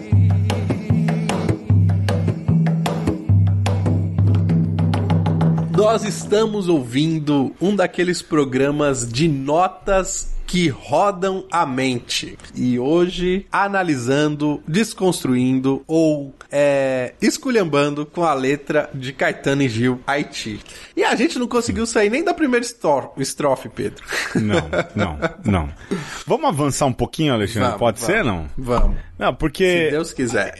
Nós estamos ouvindo um daqueles programas de notas que rodam a mente. E hoje, analisando, desconstruindo ou é, esculhambando com a letra de Caetano e Gil, Haiti. E a gente não conseguiu sair nem da primeira estrofe, Pedro. Não, não, não. Vamos avançar um pouquinho, Alexandre? Vamos, Pode vamos, ser, não? Vamos. Não, porque... Se Deus quiser.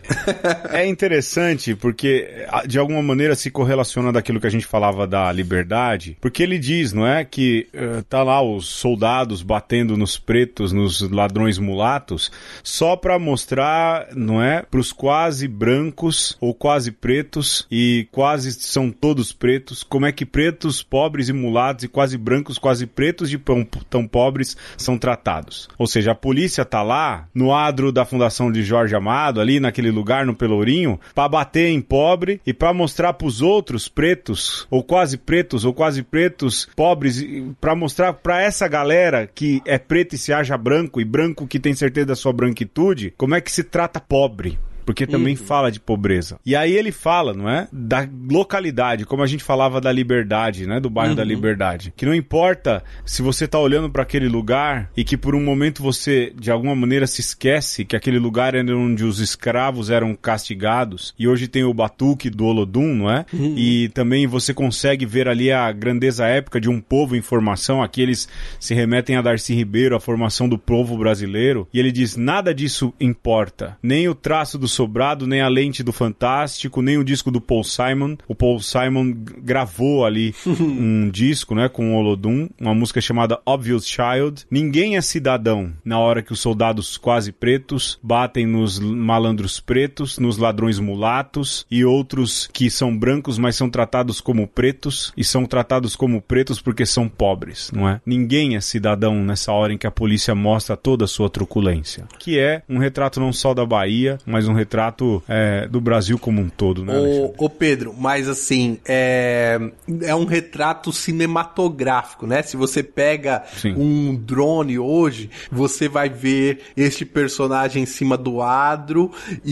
É interessante porque, de alguma maneira, se correlaciona daquilo que a gente falava da liberdade, porque ele diz, não é, que uh, tá lá os soldados batendo nos pretos, nos ladrões mulatos, só para mostrar, não é, pros quase brancos ou quase pretos, e quase são todos pretos, como é que pretos, pobres e mulatos, e quase brancos, quase pretos de tão, tão pobres são tratados. Ou seja, a polícia tá lá, no adro da Fundação de Jorge Amado, ali naquele lugar no Pelourinho, para bater em pobre e para mostrar pros outros pretos, ou quase pretos, ou quase pretos, pobres, para mostrar para essa galera que é preto e se acha branco, e branco que tem certeza da sua branquitude, como é que se trata pobre. Porque também uhum. fala de pobreza. E aí ele fala, não é? Da localidade, como a gente falava da Liberdade, né? Do bairro uhum. da Liberdade. Que não importa se você tá olhando para aquele lugar e que por um momento você, de alguma maneira, se esquece que aquele lugar era onde os escravos eram castigados. E hoje tem o batuque do Olodum, não é? Uhum. E também você consegue ver ali a grandeza épica de um povo em formação. Aqui eles se remetem a Darcy Ribeiro, a formação do povo brasileiro. E ele diz, nada disso importa. Nem o traço do Sobrado, nem a lente do Fantástico, nem o disco do Paul Simon. O Paul Simon gravou ali um disco, né, com o Olodum, uma música chamada Obvious Child. Ninguém é cidadão na hora que os soldados quase pretos batem nos malandros pretos, nos ladrões mulatos e outros que são brancos, mas são tratados como pretos, e são tratados como pretos porque são pobres, não é? Ninguém é cidadão nessa hora em que a polícia mostra toda a sua truculência. Que é um retrato não só da Bahia, mas um retrato é, do Brasil como um todo, né, Alexandre? Ô, ô Pedro, mas assim, é, é um retrato cinematográfico, né? Se você pega Sim. um drone hoje, você vai ver este personagem em cima do adro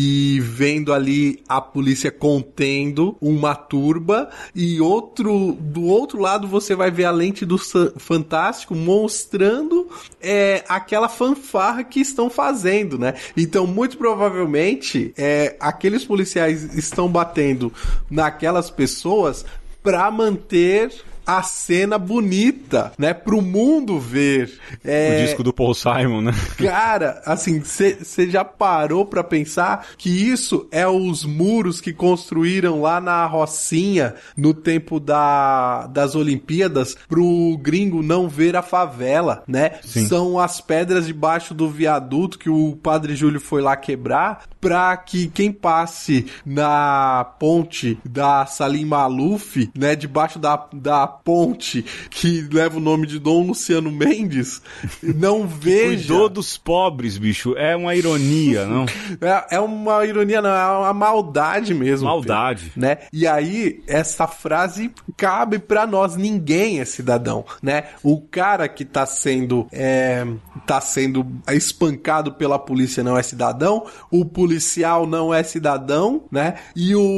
e vendo ali a polícia contendo uma turba, e outro, do outro lado você vai ver a lente do Fantástico mostrando é, aquela fanfarra que estão fazendo, né? Então, muito provavelmente É, aqueles policiais estão batendo naquelas pessoas para manter a cena bonita, né? Pro mundo ver. É... O disco do Paul Simon, né? Cara, assim, você já parou pra pensar que isso é os muros que construíram lá na Rocinha no tempo da, das Olimpíadas pro gringo não ver a favela, né? Sim. São as pedras debaixo do viaduto que o Padre Júlio foi lá quebrar pra que quem passe na ponte da Salim Maluf, né? Debaixo da, da ponte que leva o nome de Dom Luciano Mendes não veja... Cuidou dos pobres, bicho. É uma ironia, não? É, é uma ironia, não. É uma maldade mesmo. Maldade. Pedro, né? E aí, essa frase cabe pra nós. Ninguém é cidadão, né? O cara que tá sendo, é, tá sendo espancado pela polícia não é cidadão. O policial não é cidadão, né? E o,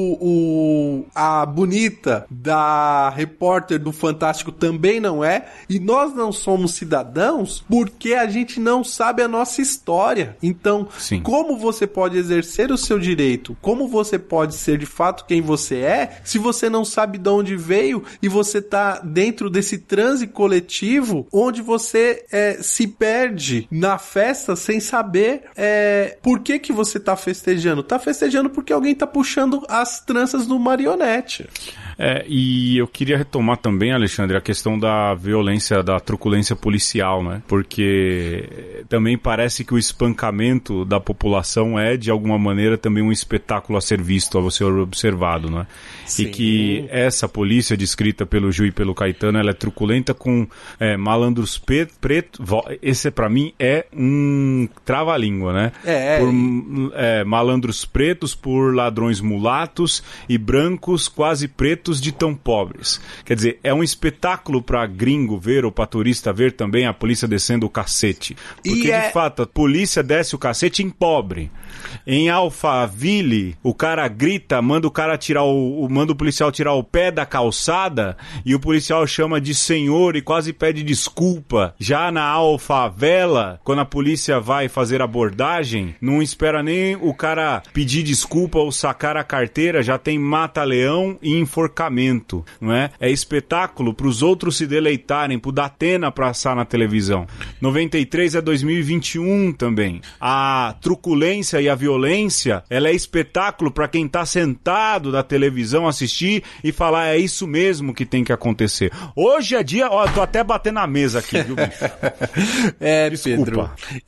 o a bonita da repórter do Fantástico também não é. E nós não somos cidadãos porque a gente não sabe a nossa história. Então, Sim. como você pode exercer o seu direito? Como você pode ser de fato quem você é se você não sabe de onde veio e você tá dentro desse transe coletivo onde você é, se perde na festa sem saber é, por que que você tá festejando? Tá festejando porque alguém tá puxando as tranças no marionete. É, e eu queria retomar também, Alexandre, a questão da violência, da truculência policial, né? Porque também parece que o espancamento da população é, de alguma maneira, também um espetáculo a ser visto, a ser observado, né? Sim. E que essa polícia descrita pelo Gil e pelo Caetano, ela é truculenta com é, malandros pretos, preto, esse pra mim é um trava-língua, né? É. Por é, malandros pretos, por ladrões mulatos e brancos quase pretos de tão pobres. Quer dizer, é um espetáculo para gringo ver ou para turista ver também a polícia descendo o cacete. Porque, e é... de fato, a polícia desce o cacete em pobre. Em Alphaville, o cara grita, manda o cara tirar o, manda o policial tirar o pé da calçada e o policial chama de senhor e quase pede desculpa. Já na Alfavela, quando a polícia vai fazer abordagem, não espera nem o cara pedir desculpa ou sacar a carteira, já tem mata-leão e enforcamento, não é? É espetáculo para os outros se deleitarem, pro Datena passar na televisão. noventa e três é dois mil e vinte e um também. A truculência e a violência, ela é espetáculo para quem tá sentado na televisão assistir e falar, é isso mesmo que tem que acontecer. Hoje é dia, ó, tô até batendo na mesa aqui, viu, bicho? É, Desculpa. Pedro.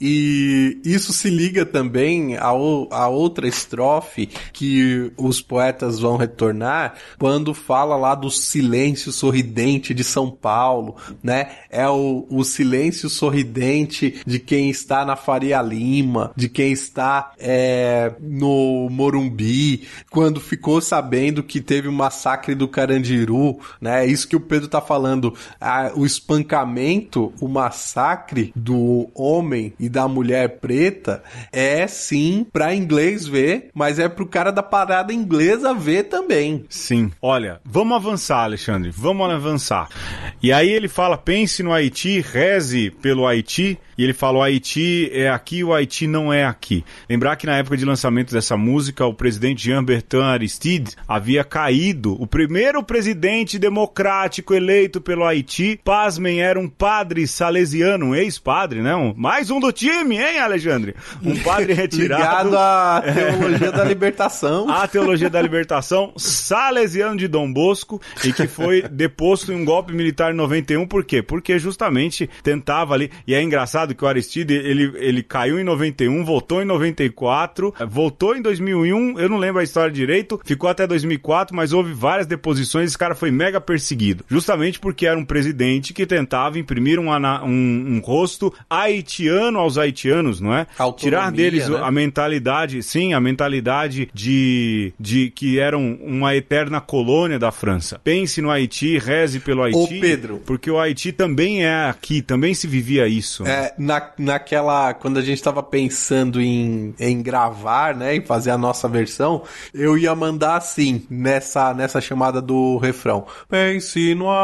E isso se liga também a, a outra estrofe que os poetas vão retornar quando fala lá do silêncio sorridente de São Paulo, né? É o, o silêncio sorridente de quem está na Faria Lima, de quem está é, no Morumbi, quando ficou sabendo que teve o massacre do Carandiru, né? É isso que o Pedro tá falando. Ah, o espancamento, o massacre do homem e da mulher preta é sim pra inglês ver, mas é pro cara da parada inglesa ver também. Sim. Olha, vamos avançar, Alexandre, vamos avançar. E aí ele fala, pense no Haiti, reze pelo Haiti, e ele fala, o Haiti é aqui, o Haiti não é aqui. Lembrar que na época de lançamento dessa música, o presidente Jean-Bertrand Aristide havia caído. O primeiro presidente democrático eleito pelo Haiti, pasmem, era um padre salesiano, um ex-padre, né? Um, mais um do time, hein, Alexandre? Um padre retirado. Ligado à teologia da libertação. A teologia da libertação, salesiano de Dom Bosco, e que foi deposto em um golpe militar em noventa e um. Por quê? Porque justamente tentava ali, e é engraçado que o Aristide, ele, ele caiu em noventa e um, voltou em noventa e quatro, voltou em dois mil e um, eu não lembro a história direito, ficou até dois mil e quatro, mas houve várias deposições, esse cara foi mega perseguido, justamente porque era um presidente que tentava imprimir um, um, um rosto haitiano aos haitianos, não é? Autonomia, tirar deles, né, a mentalidade, sim, a mentalidade de, de que eram uma eterna colônia da França. Pense no Haiti, reze pelo Haiti. Ô, Pedro, porque o Haiti também é aqui, também se vivia isso. É, na, naquela, quando a gente tava pensando em, em gravar, né, em fazer a nossa versão, eu ia mandar assim, nessa, nessa chamada do refrão. Pense no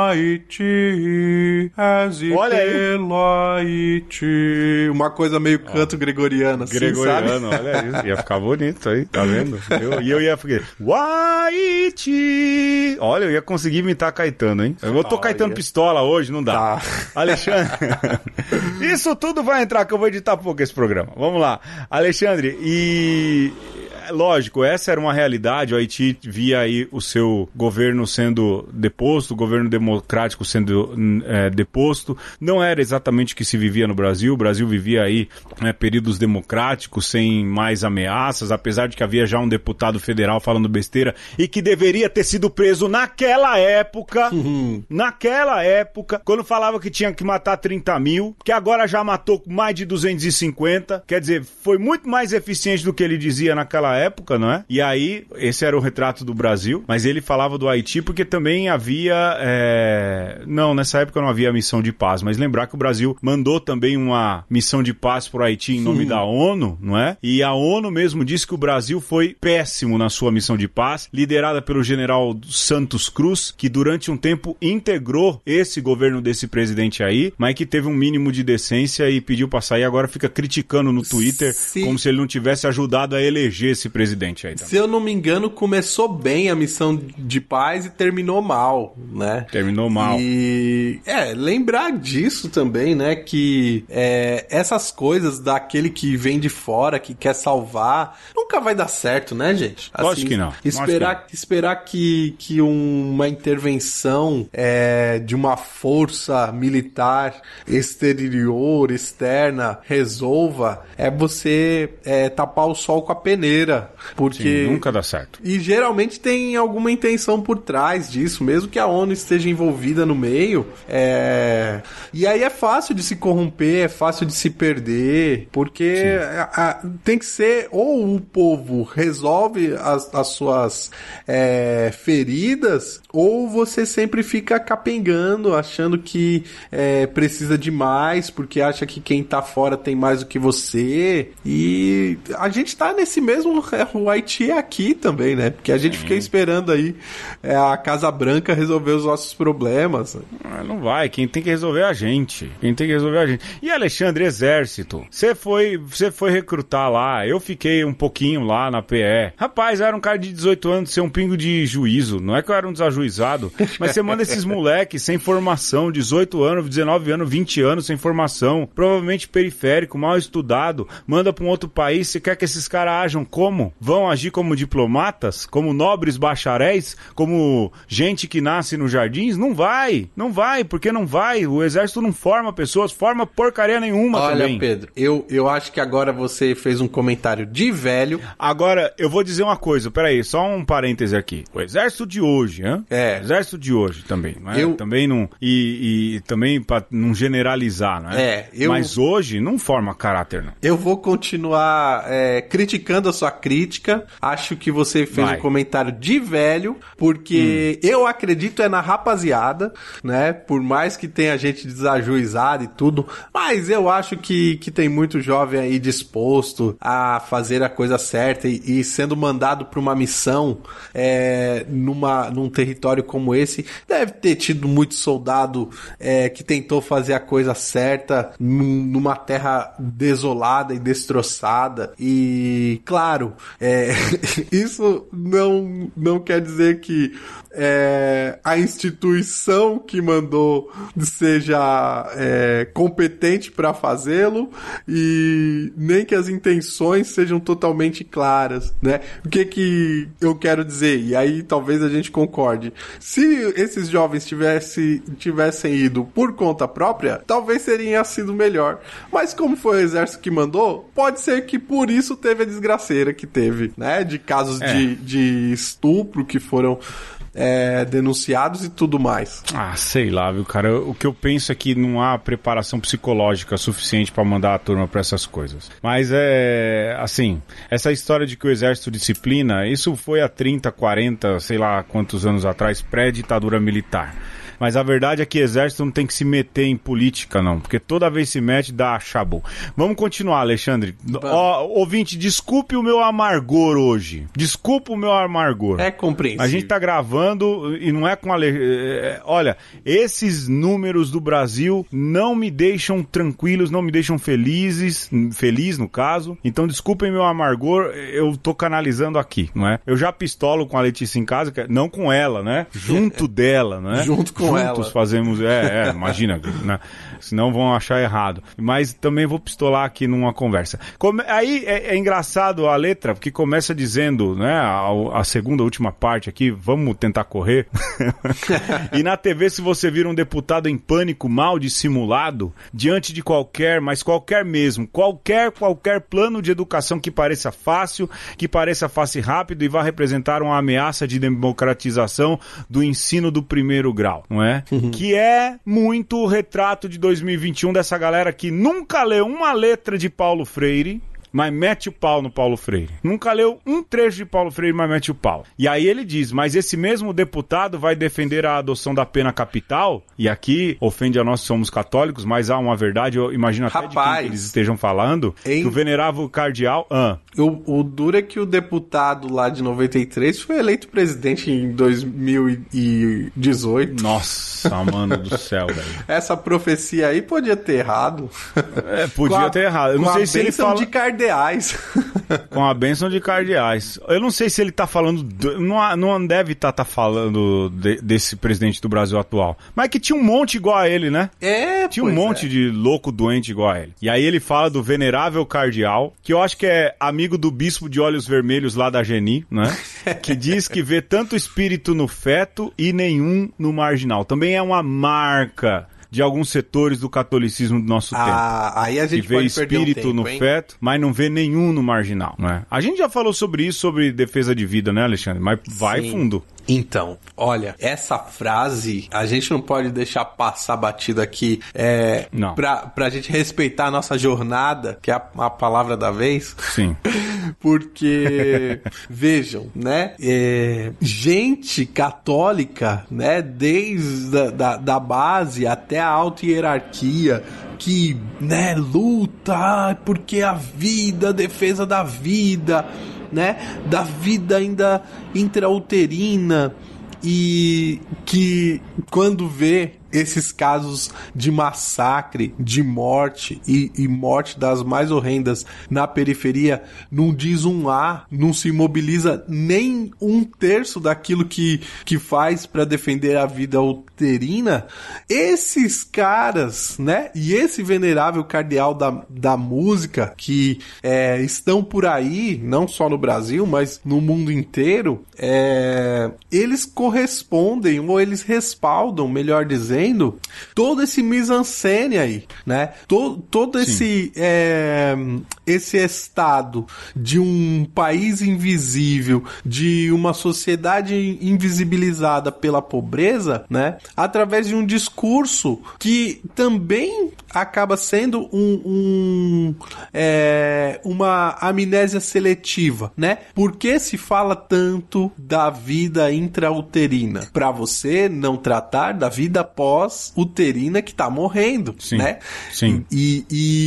Haiti, reze pelo Haiti. Uma coisa meio canto ó, gregoriano, assim, gregoriano, sabe? Olha isso, ia ficar bonito aí, tá vendo? Eu, e eu ia ficar, Haiti! Olha, eu ia conseguir imitar Caetano, hein? Eu vou tô oh, Caetano yeah. Pistola hoje, não dá. Tá. Alexandre, isso tudo vai entrar, que eu vou editar pouco esse programa. Vamos lá. Alexandre, e lógico, essa era uma realidade, o Haiti via aí o seu governo sendo deposto, o governo democrático sendo é, deposto, não era exatamente o que se vivia no Brasil, o Brasil vivia aí né, períodos democráticos, sem mais ameaças, apesar de que havia já um deputado federal falando besteira e que deveria ter sido preso naquela época, uhum. naquela época, quando falava que tinha que matar trinta mil, que agora já matou mais de duzentos e cinquenta, quer dizer, foi muito mais eficiente do que ele dizia naquela época, não é? E aí, esse era o retrato do Brasil, mas ele falava do Haiti porque também havia, é... não, nessa época não havia missão de paz, mas lembrar que o Brasil mandou também uma missão de paz pro Haiti em nome Sim. da ONU, não é? E a ONU mesmo disse que o Brasil foi péssimo na sua missão de paz, liderada pelo general Santos Cruz, que durante um tempo integrou esse governo desse presidente aí, mas que teve um mínimo de decência e pediu pra sair, agora fica criticando no Twitter se... como se ele não tivesse ajudado a eleger esse presidente aí também. Se eu não me engano, começou bem a missão de paz e terminou mal, né? Terminou mal. E, é, lembrar disso também, né, que é, essas coisas daquele que vem de fora, que quer salvar, nunca vai dar certo, né, gente? Assim, Lógico que não. Esperar Lógico que, não. esperar que, que uma intervenção é, de uma força militar exterior, externa, resolva, é você é, tapar o sol com a peneira. Porque... Sim, nunca dá certo. E geralmente tem alguma intenção por trás disso, mesmo que a ONU esteja envolvida no meio. É... E aí é fácil de se corromper, é fácil de se perder, porque a, a, tem que ser, ou o povo resolve as, as suas é, feridas, ou você sempre fica capengando, achando que é, precisa de mais, porque acha que quem tá fora tem mais do que você. E a gente tá nesse mesmo... O Haiti é aqui também, né? Porque a gente Sim. fica esperando aí é, a Casa Branca resolver os nossos problemas. Não vai, quem tem que resolver é a gente. Quem tem que resolver é a gente. E Alexandre, Exército, você foi, você foi recrutar lá, eu fiquei um pouquinho lá na P E. Rapaz, eu era um cara de dezoito anos, ser um pingo de juízo. Não é que eu era um desajuizado, mas você manda esses moleques sem formação, dezoito anos, dezenove anos, vinte anos sem formação, provavelmente periférico, mal estudado, manda pra um outro país, você quer que esses caras ajam como? Vão agir como diplomatas? Como nobres bacharéis? Como gente que nasce nos jardins? Não vai, não vai, porque não vai. O exército não forma pessoas, forma porcaria nenhuma. Olha, também. Olha, Pedro, eu, eu acho que agora você fez um comentário de velho. Agora, eu vou dizer uma coisa, peraí, só um parêntese aqui. O exército de hoje, hein? É. O exército de hoje também, não é? Eu... Também não... E, e também pra não generalizar, não é? É, eu... Mas hoje não forma caráter, não. Eu vou continuar é, criticando a sua crítica. Acho que você fez Vai. um comentário de velho, porque hum. eu acredito é na rapaziada, né? Por mais que tenha gente desajuizada e tudo, mas eu acho que, que tem muito jovem aí disposto a fazer a coisa certa e, e sendo mandado para uma missão é, numa, num território como esse, deve ter tido muito soldado é, que tentou fazer a coisa certa num, numa terra desolada e destroçada. E, claro, é, isso não, não quer dizer que é, a instituição que mandou seja é, competente para fazê-lo e nem que as intenções sejam totalmente claras, né? O que que eu quero dizer? E aí talvez a gente concorde. Se esses jovens tivesse, tivessem ido por conta própria, talvez teria sido melhor. Mas como foi o exército que mandou, pode ser que por isso teve a desgraceira que teve, né? De casos é. de, de estupro que foram É, denunciados e tudo mais. Ah, sei lá, viu, cara? O que eu penso é que não há preparação psicológica suficiente pra mandar a turma pra essas coisas. Mas é, assim, essa história de que o exército disciplina, isso foi há trinta, quarenta, sei lá quantos anos atrás, pré-ditadura militar. Mas a verdade é que o exército não tem que se meter em política, não. Porque toda vez se mete, dá chabu. Vamos continuar, Alexandre. Ó, ouvinte, desculpe o meu amargor hoje. Desculpa o meu amargor. É compreensível. A gente tá gravando e não é com a... Le... Olha, esses números do Brasil não me deixam tranquilos, não me deixam felizes. Feliz, no caso. Então, desculpem meu amargor, eu tô canalizando aqui, não é? Eu já pistolo com a Letícia em casa, não com ela, né? Junto dela, né? Junto com Juntos ela. fazemos, é, é imagina, né? senão vão achar errado. Mas também vou pistolar aqui numa conversa. Come... Aí é, é engraçado a letra, porque começa dizendo, né, a, a segunda, última parte aqui, vamos tentar correr. E na T V, se você vira um deputado em pânico, mal dissimulado, diante de qualquer, mas qualquer mesmo, qualquer, qualquer plano de educação que pareça fácil, que pareça fácil e rápido e vá representar uma ameaça de democratização do ensino do primeiro grau, não é? Uhum. Que é muito o retrato de dois mil e vinte e um dessa galera que nunca leu uma letra de Paulo Freire, mas mete o pau no Paulo Freire. Nunca leu um trecho de Paulo Freire, mas mete o pau. E aí ele diz, mas esse mesmo deputado vai defender a adoção da pena capital, e aqui ofende a nós que somos católicos, mas há uma verdade, eu imagino até Rapaz, de quem eles estejam falando, hein? Que o venerável cardeal... Ah. O, o duro é que o deputado lá de noventa e três foi eleito presidente em dois mil e dezoito. Nossa, mano do céu, velho. Essa profecia aí podia ter errado. É, podia a, ter errado. Eu não sei se ele fala... de cardeais. Com a bênção de cardeais. Eu não sei se ele tá falando... Do... Não, não deve estar tá, tá falando de, desse presidente do Brasil atual. Mas que tinha um monte igual a ele, né? É, Tinha um monte é. de louco doente igual a ele. E aí ele fala do venerável cardeal, que eu acho que é amigo do bispo de olhos vermelhos lá da Geni, né? Que diz que vê tanto espírito no feto e nenhum no marginal. Também é uma marca de alguns setores do catolicismo do nosso ah, tempo. Aí a gente que vê pode espírito perder um tempo, no hein? feto, mas não vê nenhum no marginal, né? A gente já falou sobre isso, sobre defesa de vida, né, Alexandre? Mas vai Sim. fundo. Então, olha, essa frase a gente não pode deixar passar batido aqui é, não. pra, pra gente respeitar a nossa jornada, que é a, a palavra da vez. Sim. Porque, vejam, né, é, gente católica, né, desde a da, da base até a alta hierarquia, que, né, luta porque a vida, a defesa da vida, né, da vida ainda intrauterina, e que quando vê esses casos de massacre, de morte e, e morte das mais horrendas na periferia, não diz um A, não se mobiliza nem um terço daquilo que, que faz para defender a vida uterina, esses caras, né, e esse venerável cardeal da, da música que é, estão por aí, não só no Brasil, mas no mundo inteiro, é, eles correspondem, ou eles respaldam, melhor dizendo, todo esse mise-en-scène aí, né? Todo, todo esse, é, esse estado de um país invisível, de uma sociedade invisibilizada pela pobreza, né? Através de um discurso que também acaba sendo um, um, é, uma amnésia seletiva, né? Por que se fala tanto da vida intrauterina? Para você não tratar da vida pós-uterina que tá morrendo, sim, né? Sim. E,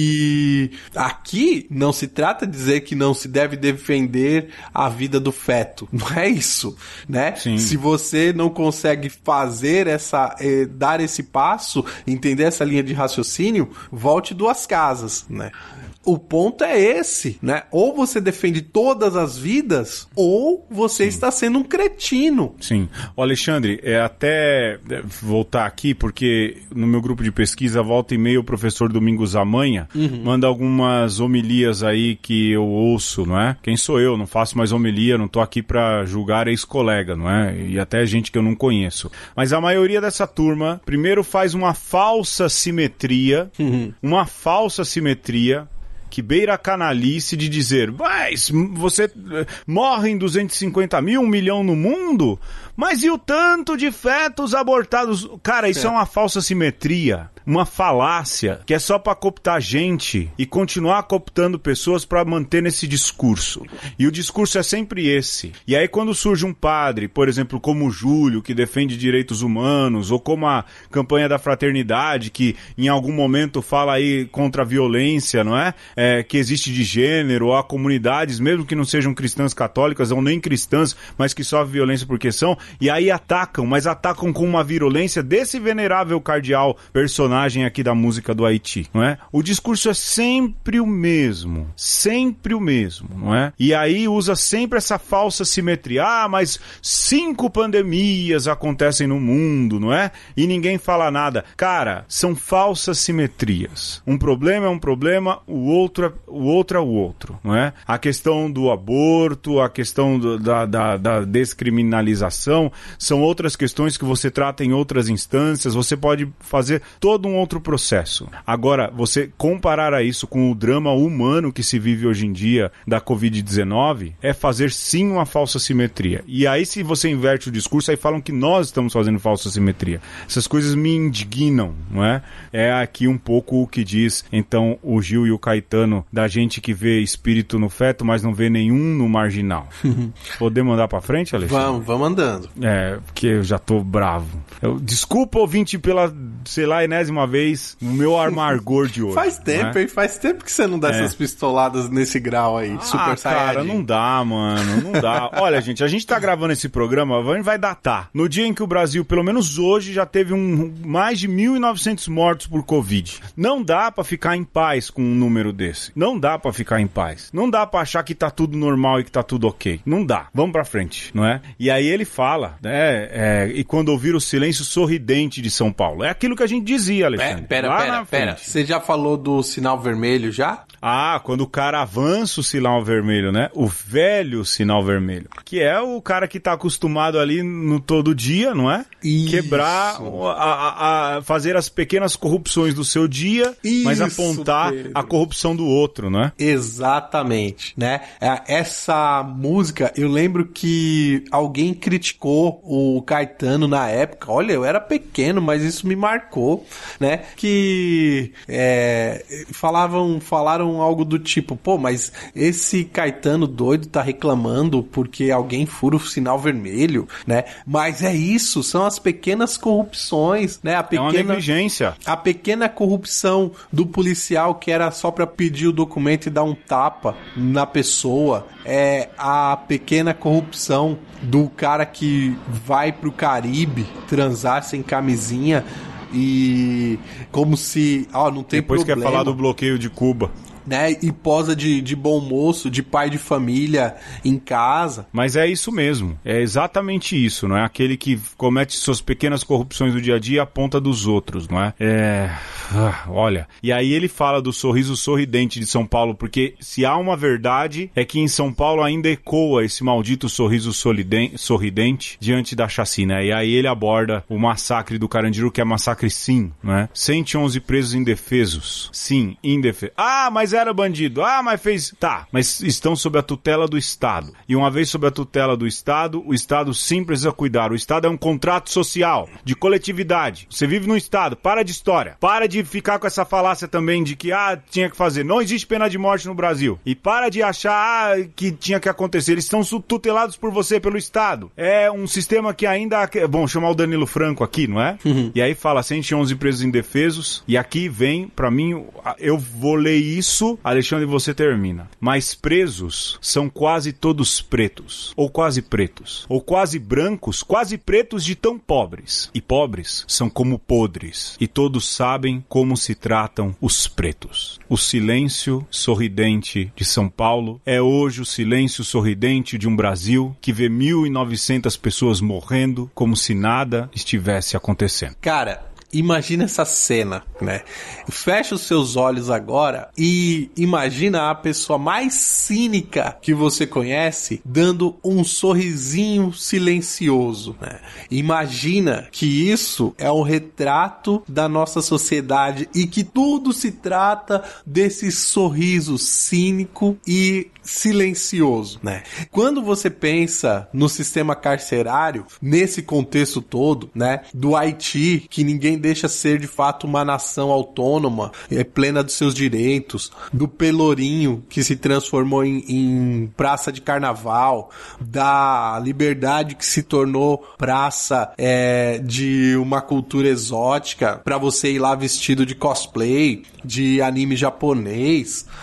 e aqui não se trata de dizer que não se deve defender a vida do feto. Não é isso, né? Sim. Se você não consegue fazer essa, eh, dar esse passo, entender essa linha de raciocínio, volte duas casas, né? O ponto é esse, né? Ou você defende todas as vidas, ou você Sim. está sendo um cretino. Sim. Ô Alexandre, é até voltar aqui, porque no meu grupo de pesquisa, volta e meia, o professor Domingos Amanha uhum. manda algumas homilias aí que eu ouço, não é? Quem sou eu? Não faço mais homilia, não tô aqui pra julgar ex-colega, não é? E até gente que eu não conheço. Mas a maioria dessa turma, primeiro faz uma falsa simetria, uhum. uma falsa simetria, que beira a canalice de dizer, mas você morrem duzentos e cinquenta mil, um milhão no mundo? Mas e o tanto de fetos abortados? Cara, isso é, é uma falsa simetria, uma falácia, que é só pra cooptar gente e continuar cooptando pessoas pra manter nesse discurso. E o discurso é sempre esse. E aí quando surge um padre, por exemplo, como o Júlio, que defende direitos humanos, ou como a campanha da fraternidade, que em algum momento fala aí contra a violência, não é? É, que existe de gênero, ou há comunidades, mesmo que não sejam cristãs católicas, ou nem cristãs, mas que sofrem violência por questão, E aí atacam, mas atacam com uma virulência desse venerável cardeal personagem aqui da música do Haiti, não é? O discurso é sempre o mesmo, sempre o mesmo, não é? E aí usa sempre essa falsa simetria. Ah, mas cinco pandemias acontecem no mundo, não é? E ninguém fala nada. Cara, são falsas simetrias. Um problema é um problema, o outro é o outro, é o outro, não é? A questão do aborto, a questão do, da, da, da descriminalização, são outras questões que você trata em outras instâncias, você pode fazer todo um outro processo. Agora, você comparar a isso com o drama humano que se vive hoje em dia da covid dezenove, é fazer sim uma falsa simetria. E aí, se você inverte o discurso, aí falam que nós estamos fazendo falsa simetria. Essas coisas me indignam, não é? É aqui um pouco o que diz, então, o Gil e o Caetano, da gente que vê espírito no feto, mas não vê nenhum no marginal. Podemos mandar pra frente, Alexandre? Vamos, vamos andando. É, porque eu já tô bravo. Eu, desculpa, ouvinte, pela, sei lá, enésima vez, o meu amargor de hoje. Faz tempo, né? hein? Faz tempo que você não dá é. essas pistoladas nesse grau aí, ah, super saiyajin. Cara, não dá, mano, não dá. Olha, gente, a gente tá gravando esse programa, a gente vai datar. No dia em que o Brasil, pelo menos hoje, já teve um, mais de mil e novecentos mortos por Covid. Não dá pra ficar em paz com um número desse. Não dá pra ficar em paz. Não dá pra achar que tá tudo normal e que tá tudo ok. Não dá. Vamos pra frente, não é? E aí ele fala, né? É, e quando ouvir o silêncio sorridente de São Paulo. É aquilo que a gente dizia, Alexandre. Pera, Lá pera, pera. Você já falou do sinal vermelho já? Ah, quando o cara avança o sinal vermelho, né? O velho sinal vermelho. Que é o cara que tá acostumado ali no todo dia, não é? Isso. Quebrar, a, a, a fazer as pequenas corrupções do seu dia, Isso, mas apontar Pedro. a corrupção do outro, não é? Exatamente, né? Essa música, eu lembro que alguém criticou o Caetano na época. Olha, eu era pequeno, mas isso me marcou, né? Que é, falavam, falaram algo do tipo, pô, mas esse Caetano doido tá reclamando porque alguém fura o sinal vermelho, né? Mas é isso, são as pequenas corrupções, né? A pequena, é uma negligência. A pequena corrupção do policial que era só pra pedir o documento e dar um tapa na pessoa, é a pequena corrupção do cara que vai pro Caribe transar sem camisinha e como se, ó, não tem Depois problema. Depois quer falar do bloqueio de Cuba. Né, e posa de, de bom moço, de pai de família em casa. Mas é isso mesmo, é exatamente isso, não é? Aquele que comete suas pequenas corrupções do dia a dia e aponta dos outros, não é? É... Ah, olha, e aí ele fala do sorriso sorridente de São Paulo, porque se há uma verdade, é que em São Paulo ainda ecoa esse maldito sorriso soliden- sorridente diante da chacina. E aí ele aborda o massacre do Carandiru, que é massacre sim, não é? cento e onze presos indefesos. Sim, indefesos. Ah, mas era bandido. Ah, mas fez... Tá, mas estão sob a tutela do Estado. E uma vez sob a tutela do Estado, o Estado sim precisa cuidar. O Estado é um contrato social, de coletividade. Você vive no Estado. Para de história. Para de ficar com essa falácia também de que, ah, tinha que fazer. Não existe pena de morte no Brasil. E para de achar ah, que tinha que acontecer. Eles estão tutelados por você, pelo Estado. É um sistema que ainda... Bom, chamar o Danilo Franco aqui, não é? Uhum. E aí fala cento e onze presos indefesos. E aqui vem, pra mim, eu vou ler isso. Alexandre, você termina. Mas presos são quase todos pretos. Ou quase pretos. Ou quase brancos, quase pretos de tão pobres. E pobres são como podres. E todos sabem como se tratam os pretos. O silêncio sorridente de São Paulo é hoje o silêncio sorridente de um Brasil que vê mil e novecentas pessoas morrendo como se nada estivesse acontecendo. Cara, imagina essa cena, né? Fecha os seus olhos agora e imagina a pessoa mais cínica que você conhece dando um sorrisinho silencioso, né? Imagina que isso é um retrato da nossa sociedade e que tudo se trata desse sorriso cínico e silencioso, né? Quando você pensa no sistema carcerário, nesse contexto todo, né? Do Haiti, que ninguém deixa ser de fato uma nação autônoma, é plena dos seus direitos, do Pelourinho, que se transformou em, em praça de carnaval, da Liberdade, que se tornou praça é, de uma cultura exótica, pra você ir lá vestido de cosplay, de anime japonês.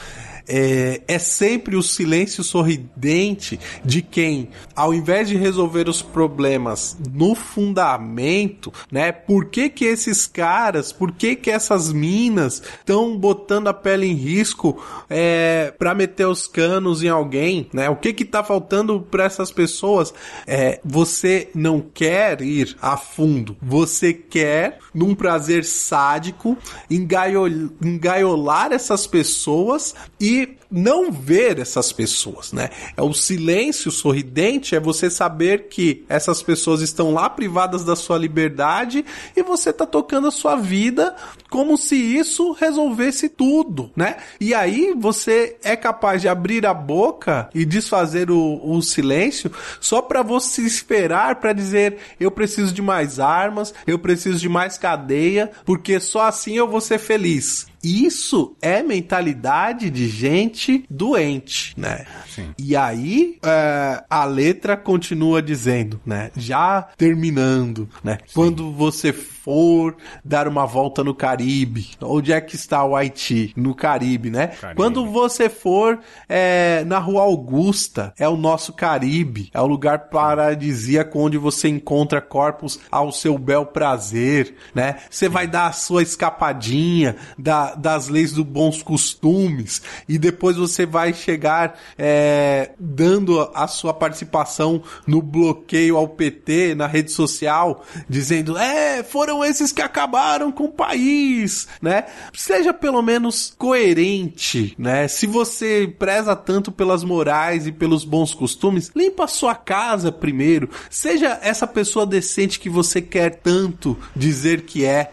é, é sempre o silêncio sorridente de quem, ao invés de resolver os problemas no fundamento, né? Por que que esses caras, por que que essas minas estão botando a pele em risco é, pra meter os canos em alguém, né? O que que tá faltando pra essas pessoas? É, você não quer ir a fundo, você quer, num prazer sádico, engaiol, engaiolar essas pessoas e não ver essas pessoas, né? É o silêncio sorridente, é você saber que essas pessoas estão lá privadas da sua liberdade e você tá tocando a sua vida como se isso resolvesse tudo, né? E aí você é capaz de abrir a boca e desfazer o, o silêncio só pra você esperar pra dizer: eu preciso de mais armas, eu preciso de mais cadeia, porque só assim eu vou ser feliz. Isso é mentalidade de gente doente, né? Sim. E aí, é, a letra continua dizendo, né? Já terminando, né? Sim. Quando você for dar uma volta no Caribe, onde é que está o Haiti? No Caribe, né? Caribe. Quando você for é, na Rua Augusta, é o nosso Caribe, é o lugar paradisíaco onde você encontra corpos ao seu bel prazer, né? Você vai dar a sua escapadinha da das leis dos bons costumes e depois você vai chegar é, dando a sua participação no bloqueio ao P T na rede social, dizendo: é, foram esses que acabaram com o país, né? Seja pelo menos coerente, né? Se você preza tanto pelas morais e pelos bons costumes, limpa a sua casa primeiro, seja essa pessoa decente que você quer tanto dizer que é.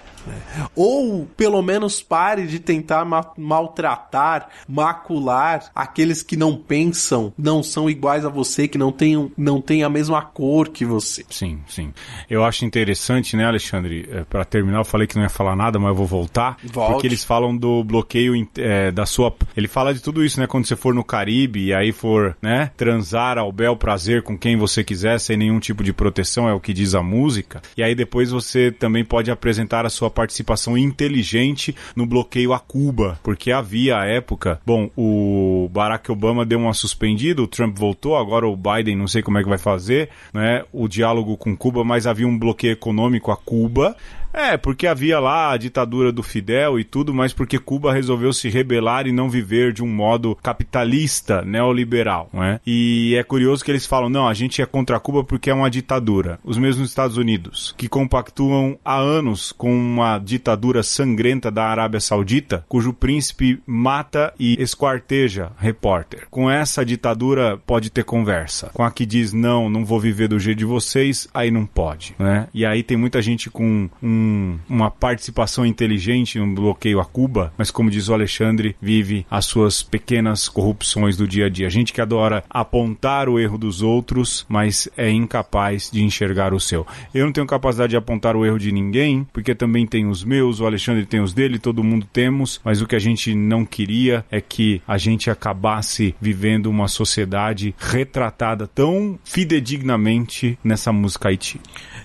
Ou pelo menos pare de tentar ma- maltratar, macular aqueles que não pensam, não são iguais a você, que não têm, não têm a mesma cor que você. Sim, sim. Eu acho interessante, né, Alexandre? É, para terminar, eu falei que não ia falar nada, mas eu vou voltar. Volte. Porque eles falam do bloqueio é, da sua... Ele fala de tudo isso, né? Quando você for no Caribe e aí for, né, transar ao bel prazer com quem você quiser, sem nenhum tipo de proteção, é o que diz a música. E aí depois você também pode apresentar a sua participação inteligente no bloqueio a Cuba, porque havia à época, bom, o Barack Obama deu uma suspendida, o Trump voltou, agora o Biden não sei como é que vai fazer, né, o diálogo com Cuba, mas havia um bloqueio econômico a Cuba. É, porque havia lá a ditadura do Fidel e tudo, mas porque Cuba resolveu se rebelar e não viver de um modo capitalista, neoliberal, não é? E é curioso que eles falam, não, a gente é contra Cuba porque é uma ditadura. Os mesmos Estados Unidos, que compactuam há anos com uma ditadura sangrenta da Arábia Saudita, cujo príncipe mata e esquarteja repórter. Com essa ditadura pode ter conversa. Com a que diz, não, não vou viver do jeito de vocês, aí não pode, né? E aí tem muita gente com um uma participação inteligente no bloqueio a Cuba, mas como diz o Alexandre, vive as suas pequenas corrupções do dia a dia. Gente que adora apontar o erro dos outros, mas é incapaz de enxergar o seu. Eu não tenho capacidade de apontar o erro de ninguém, porque também tem os meus, o Alexandre tem os dele, todo mundo temos, mas o que a gente não queria é que a gente acabasse vivendo uma sociedade retratada tão fidedignamente nessa música Haiti.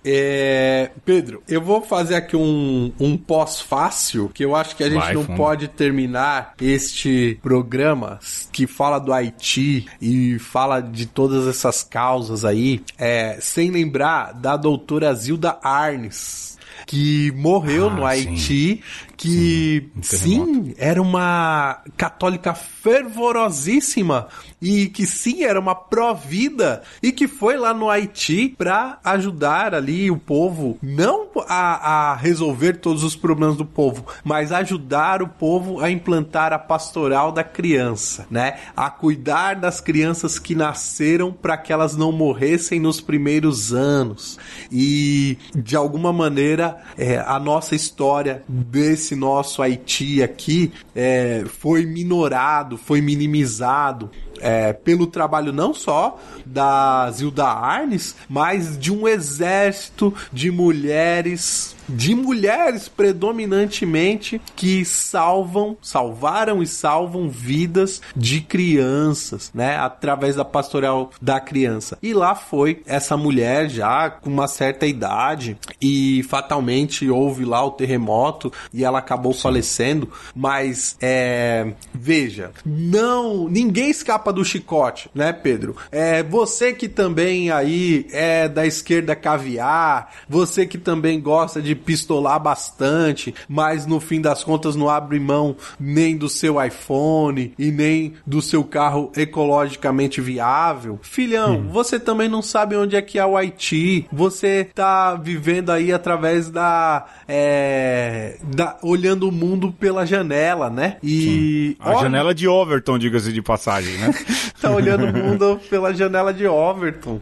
É, Pedro, eu vou fazer aqui um, um pós-fácil, que eu acho que a gente Vai, não fundo. pode terminar este programa que fala do Haiti e fala de todas essas causas aí, é, sem lembrar da doutora Zilda Arnes, que morreu ah, no Haiti, sim. que sim, sim, era uma católica fervorosíssima e que sim, era uma pró-vida e que foi lá no Haiti para ajudar ali o povo, não a, a resolver todos os problemas do povo, mas ajudar o povo a implantar a pastoral da criança, né? A cuidar das crianças que nasceram para que elas não morressem nos primeiros anos. E de alguma maneira é, a nossa história desse nosso Haiti aqui é, foi minorado, foi minimizado é, pelo trabalho não só da Zilda Arnes, mas de um exército de mulheres, de mulheres predominantemente que salvam, salvaram e salvam vidas de crianças, né, através da pastoral da criança. E lá foi essa mulher já com uma certa idade e fatalmente houve lá o terremoto e ela acabou Sim. falecendo, mas é, veja, não, ninguém escapa do chicote, né, Pedro? É, você que também aí é da esquerda caviar, você que também gosta de pistolar bastante, mas no fim das contas não abre mão nem do seu iPhone e nem do seu carro ecologicamente viável, filhão, hum. você também não sabe onde é que é o Haiti, você tá vivendo aí através da, é, da olhando o mundo pela janela, né? E Sim. a olha, janela de Overton, diga-se de passagem, né? Tá olhando o mundo pela janela de Overton.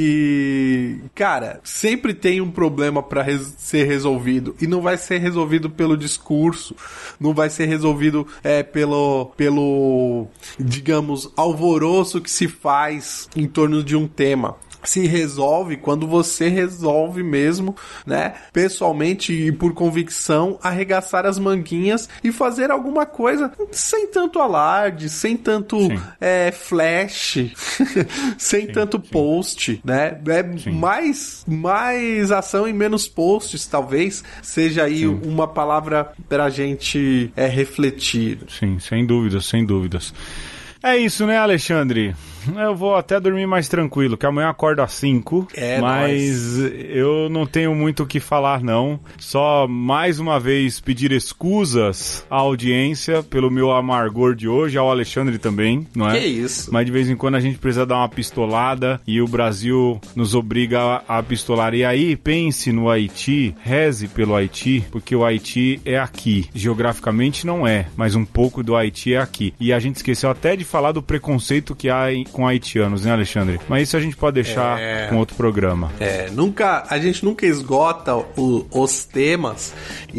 E, cara, sempre tem um problema pra res- ser resolvido. E não vai ser resolvido pelo discurso. Não vai ser resolvido é, pelo, pelo, digamos, alvoroço que se faz em torno de um tema. Se resolve quando você resolve mesmo, né, pessoalmente e por convicção, arregaçar as manguinhas e fazer alguma coisa sem tanto alarde, sem tanto é, flash, sem sim, tanto sim. post, né, é mais, mais ação e menos posts, talvez seja aí sim. uma palavra pra gente é, refletir. Sim, sem dúvidas, sem dúvidas. É isso, né, Alexandre? Eu vou até dormir mais tranquilo, que amanhã eu acordo às cinco, é mas nóis. Eu não tenho muito o que falar, não. Só, mais uma vez, pedir escusas à audiência pelo meu amargor de hoje, ao Alexandre também, não é? Que isso. Mas de vez em quando a gente precisa dar uma pistolada e o Brasil nos obriga a pistolar. E aí, pense no Haiti, reze pelo Haiti, porque o Haiti é aqui. Geograficamente não é, mas um pouco do Haiti é aqui. E a gente esqueceu até de falar do preconceito que há em com haitianos, né, Alexandre? Mas isso a gente pode deixar é... com outro programa. É, nunca, a gente nunca esgota o, os temas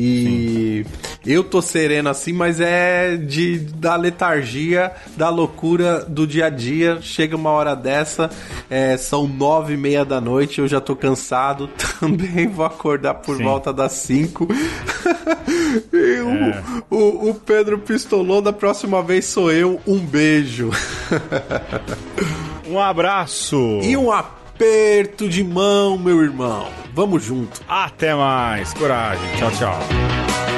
e Sim. eu tô sereno assim, mas é de, da letargia, da loucura do dia a dia. Chega uma hora dessa, é, são nove e meia da noite, eu já tô cansado, também vou acordar por Sim. volta das cinco. E é. o, o, o Pedro pistolou, da próxima vez sou eu. Um beijo. Um abraço. E um aperto de mão, meu irmão. Vamos junto. Até mais. Coragem. Tchau, tchau.